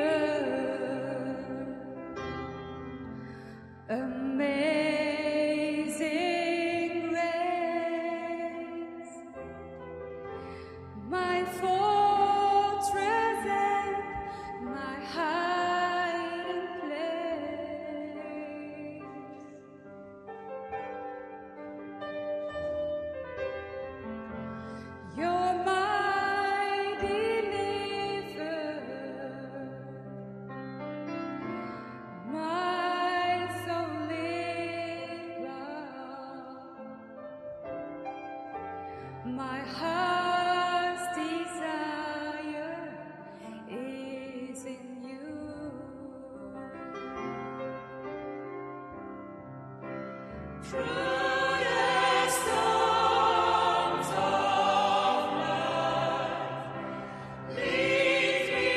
amazing grace, my fortress and my hiding place. You're my my heart's desire is in you. Through the storms of life, lead me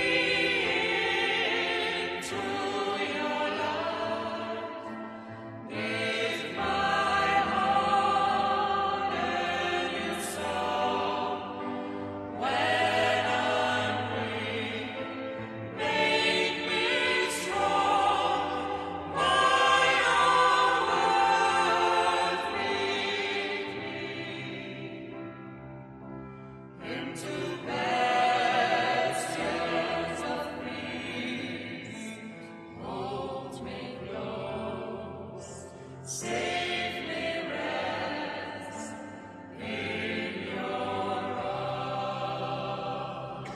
into your light. With my heart and you song, when I'm weak, make me strong. By your word lead me into pastures of peace. Hold me close, safely rest in your arms.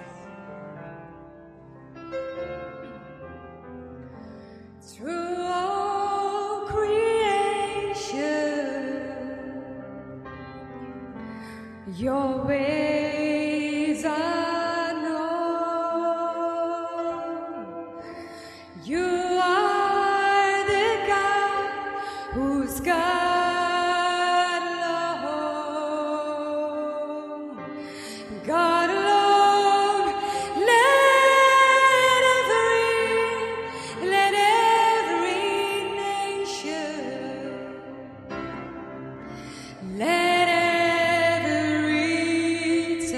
Through all creation, your ways are known. You are the God who's God alone. God alone, let every, let every nation, let every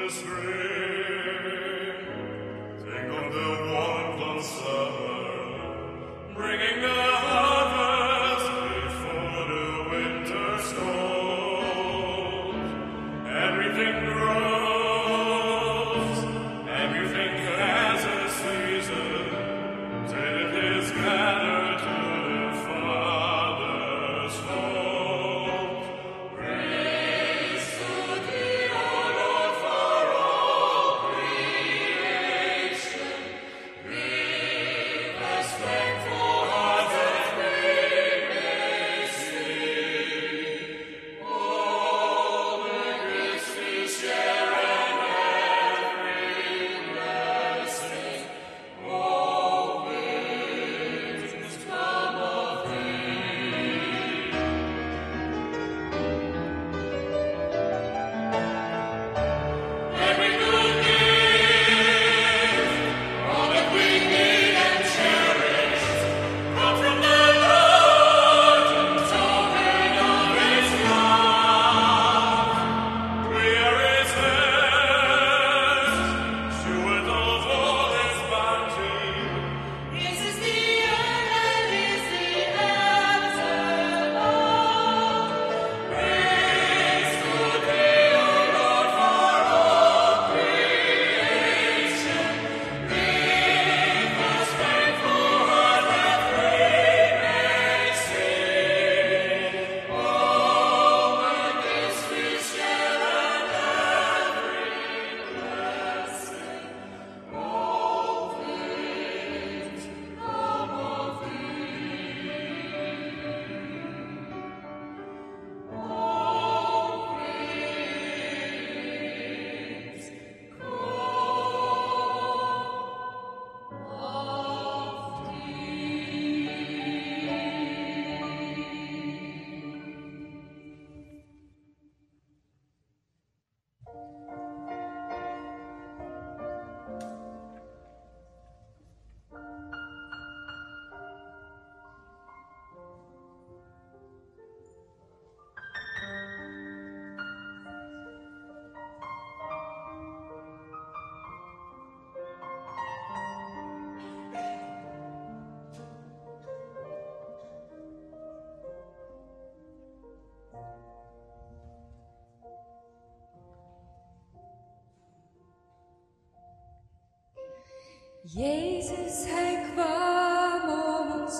Jezus, hij kwam om ons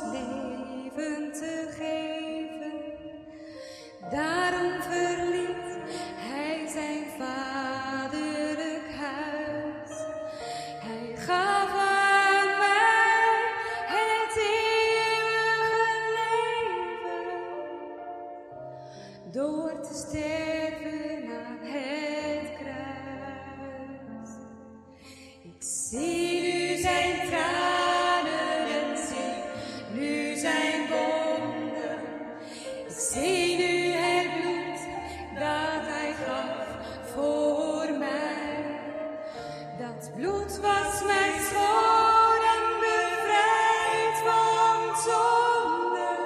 leven te geven. Daarom verliet hij zijn vaderlijk huis. Hij gaf aan mij het eeuwige leven. Door te sterven aan het kruis. Ik zie nu zijn tranen en zie nu zijn wonden. Ik zie nu het bloed dat hij gaf voor mij. Dat bloed was mijn schoon en bevrijd van zonde.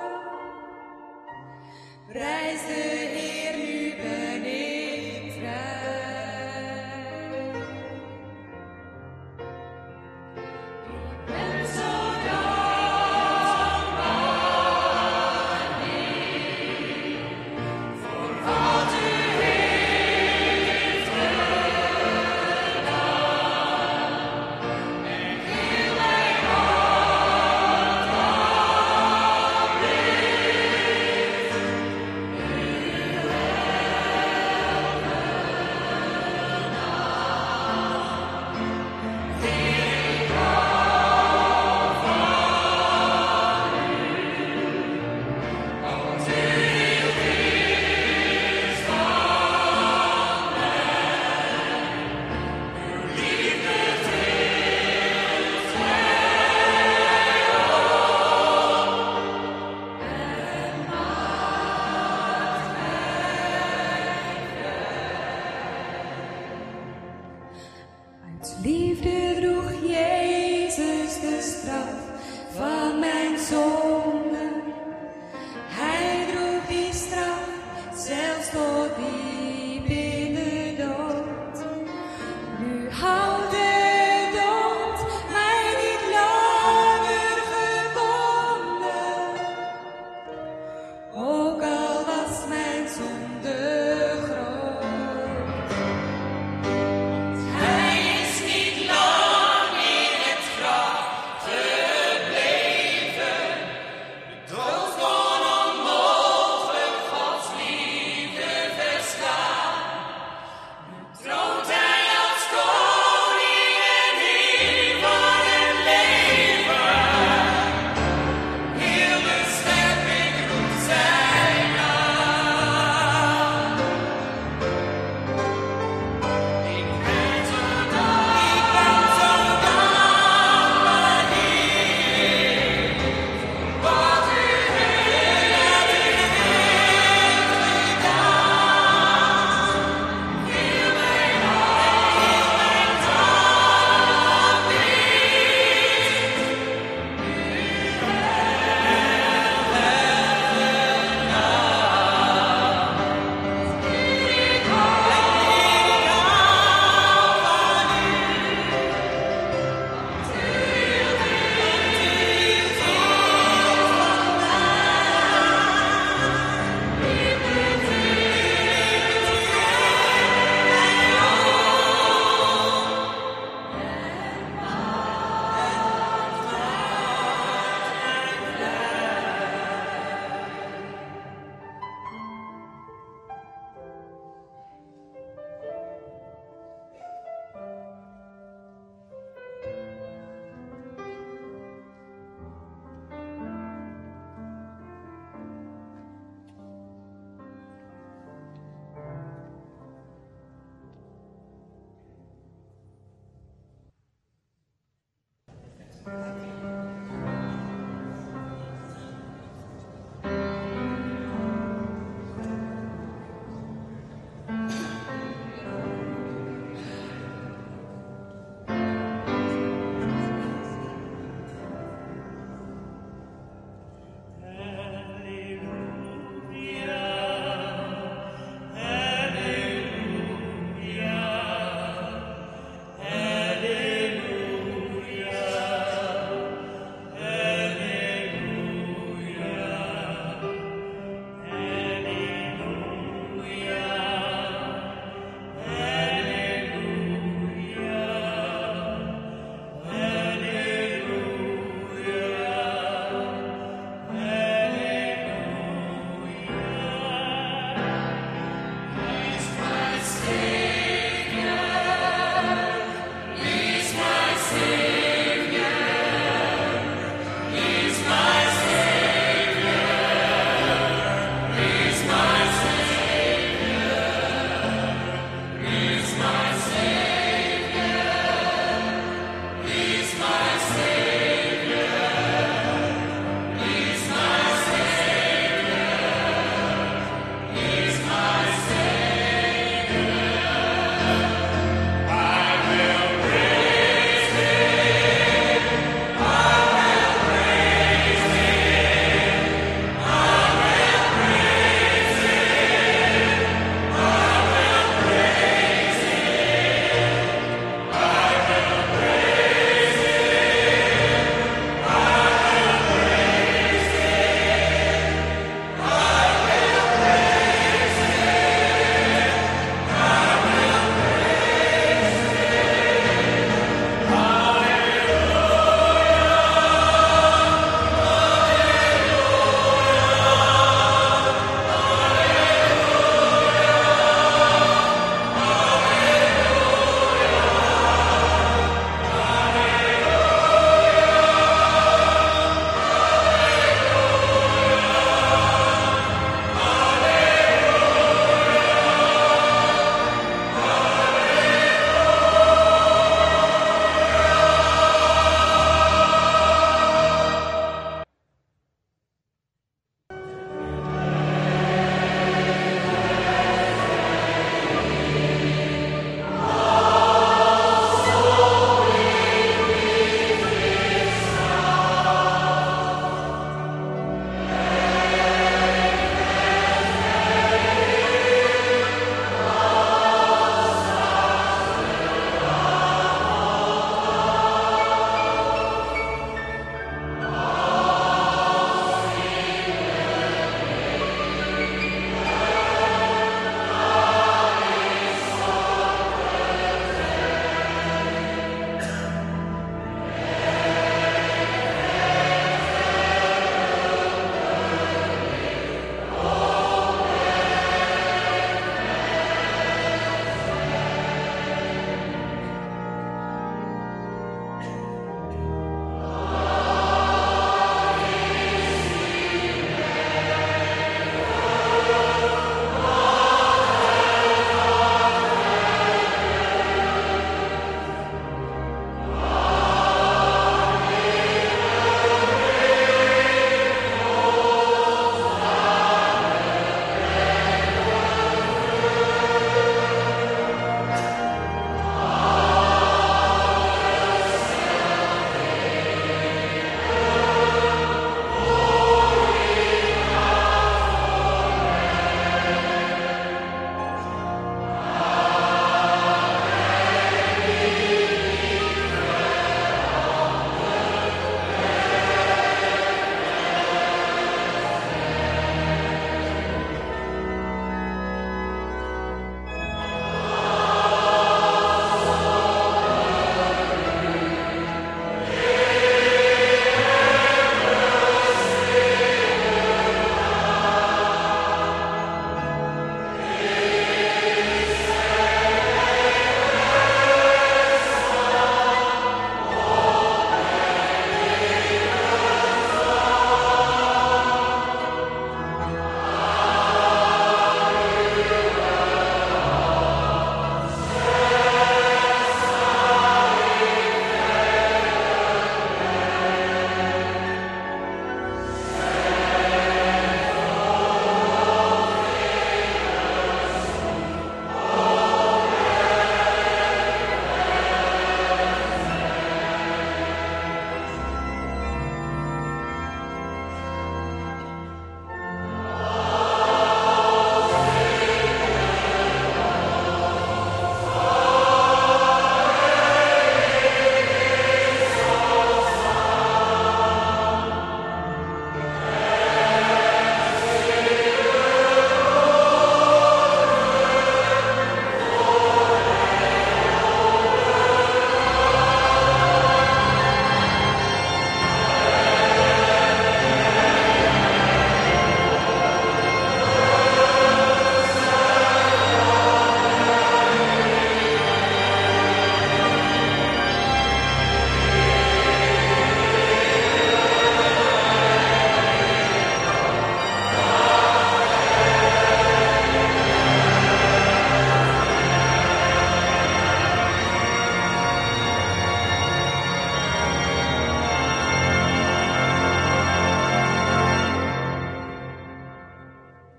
Prijs de Heer, nu ben ik vrij. Ik ben zo dankbaar, Heer, voor wat u heeft gedaan. En heel mijn hart aanbid uw Uit liefde droeg Jezus de straf van mijn zonden. Hij droeg die straf zelfs tot diep in de dood.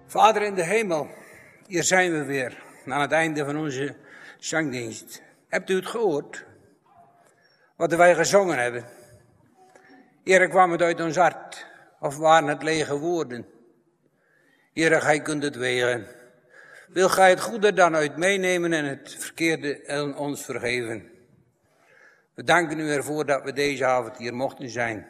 Vader in de hemel, hier zijn we weer aan het einde van onze zangdienst. Hebt u het gehoord? Wat wij gezongen hebben. Heer, kwam het uit ons hart, of waren het lege woorden? Heer, gij kunt het wegen. Wil gij het goede dan uit meenemen en het verkeerde en ons vergeven? We danken u ervoor dat we deze avond hier mochten zijn.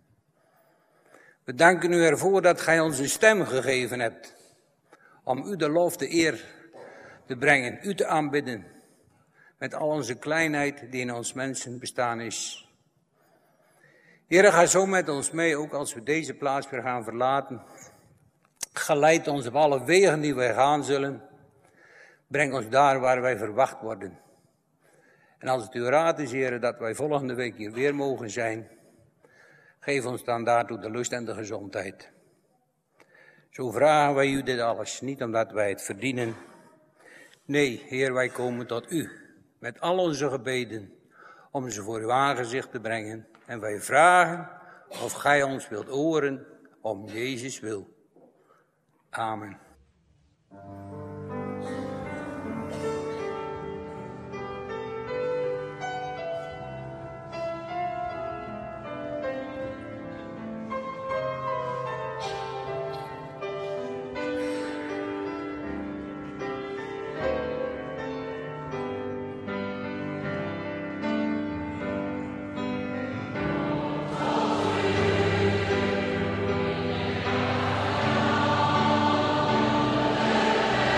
We danken u ervoor dat gij ons een stem gegeven hebt. Om u de lof, de eer te brengen, u te aanbidden. Met al onze kleinheid die in ons mensen bestaan is. Heer, ga zo met ons mee, ook als we deze plaats weer gaan verlaten. Geleid ons op alle wegen die wij gaan zullen. Breng ons daar waar wij verwacht worden. En als het u raad is, Heer, dat wij volgende week hier weer mogen zijn. Geef ons dan daartoe de lust en de gezondheid. Zo vragen wij u dit alles, niet omdat wij het verdienen. Nee, Heer, wij komen tot u met al onze gebeden om ze voor uw aangezicht te brengen. En wij vragen of gij ons wilt horen om Jezus wil. Amen. Amen.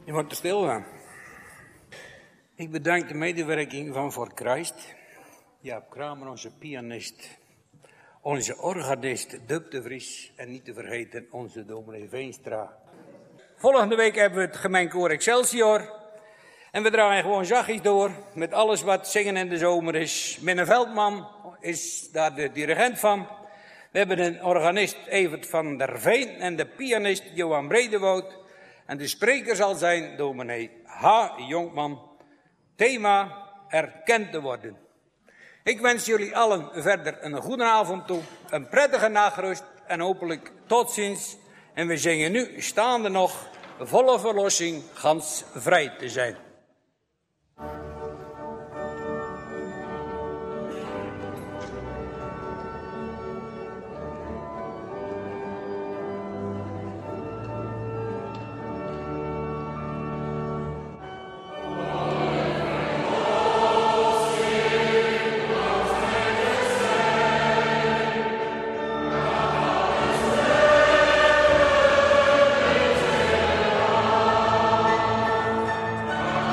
Je wordt er stil van. Ik bedank de medewerking van Voor Christ. Jaap Kramer, onze pianist. Onze organist, Dub de Vries. En niet te vergeten onze dominee Veenstra. Volgende week hebben we het gemeenkoor Excelsior. En we draaien gewoon zachtjes door met alles wat zingen in de zomer is. Minne Veldman is daar de dirigent van. We hebben een organist Evert van der Veen en de pianist Johan Bredewoud. En de spreker zal zijn dominee H. Jonkman. Thema erkend te worden. Ik wens jullie allen verder een goede avond toe, een prettige nachtrust en hopelijk tot ziens. En we zingen nu staande nog volle verlossing, gans vrij te zijn. Amen.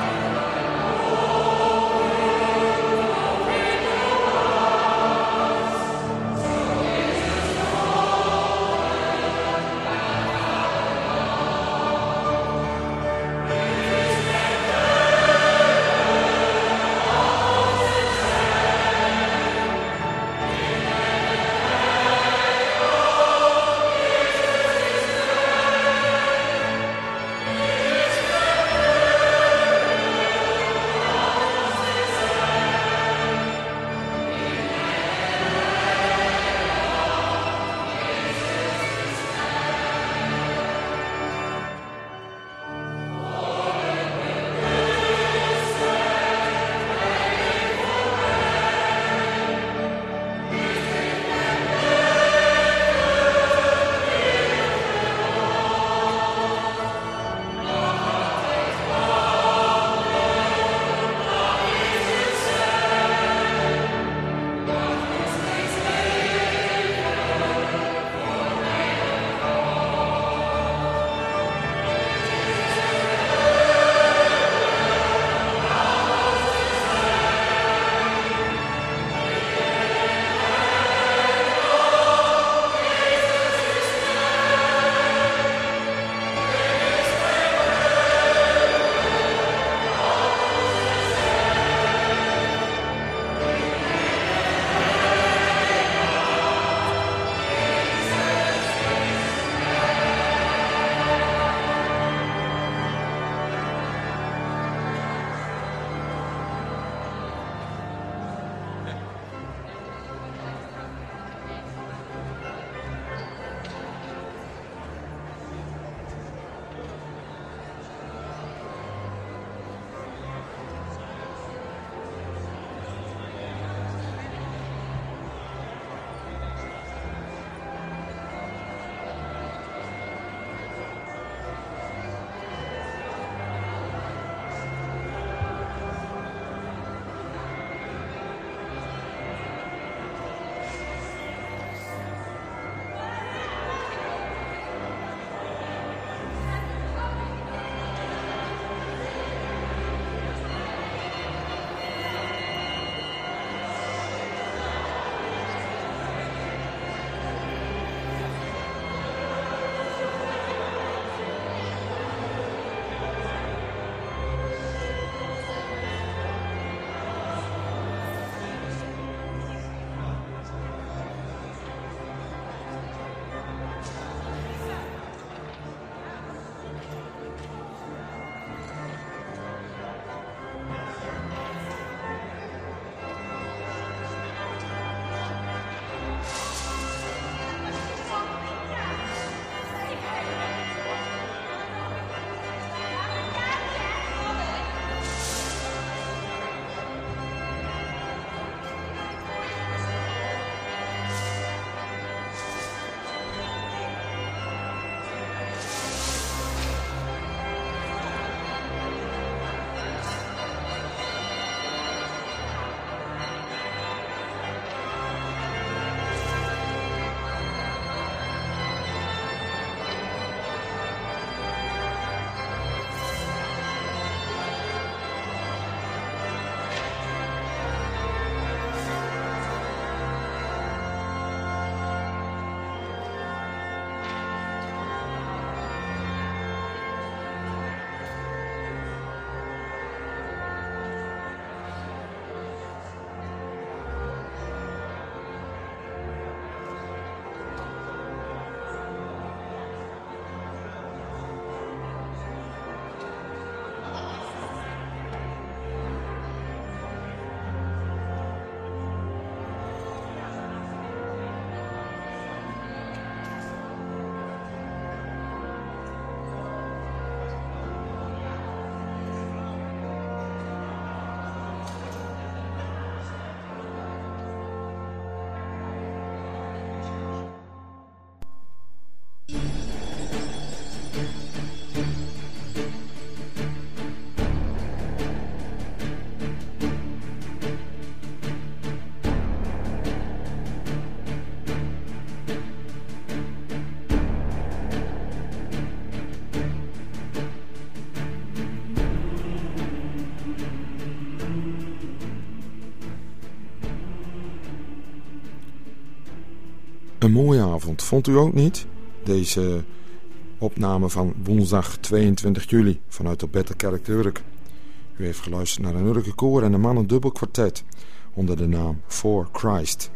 Een mooie avond, vond u ook niet? Deze opname van woensdag tweeëntwintig juli vanuit de Betterkerk te Urk. U heeft geluisterd naar een Urkenkoor en een mannendubbel kwartet onder de naam For Christ.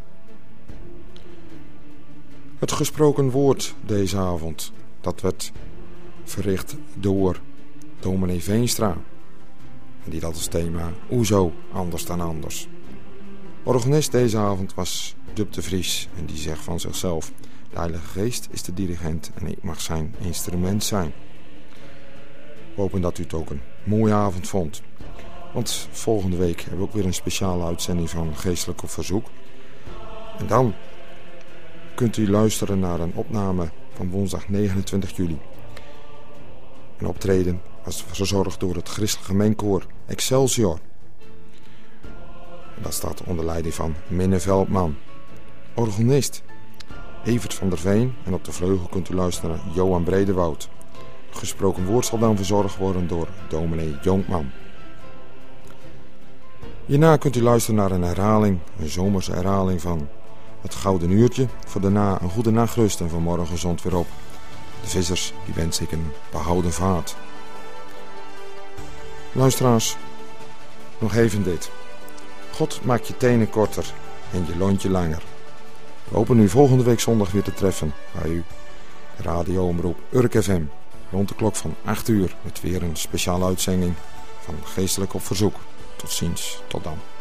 Het gesproken woord deze avond, dat werd verricht door dominee Veenstra. En die had als thema, hoezo anders dan anders. Organist deze avond was Dub de Vries en die zegt van zichzelf, de Heilige Geest is de dirigent en ik mag zijn instrument zijn. We hopen dat u het ook een mooie avond vond. Want volgende week hebben we ook weer een speciale uitzending van Geestelijk op Verzoek. En dan kunt u luisteren naar een opname van woensdag negenentwintig juli. Een optreden was verzorgd door het christelijke gemeenkoor Excelsior. En dat staat onder leiding van Minne Veldman. Organist Evert van der Veen en op de vleugel kunt u luisteren naar Johan Bredewoud. Het gesproken woord zal dan verzorgd worden door dominee Jonkman. Hierna kunt u luisteren naar een herhaling, een zomerse herhaling van het Gouden Uurtje. Voor daarna een goede nachtrust en vanmorgen gezond weer op. De vissers die wens ik een behouden vaart. Luisteraars, nog even dit. God maakt je tenen korter en je lontje langer. We hopen u volgende week zondag weer te treffen bij u. Radio-omroep Urk F M. Rond de klok van acht uur met weer een speciale uitzending van Geestelijk op Verzoek. Tot ziens, tot dan.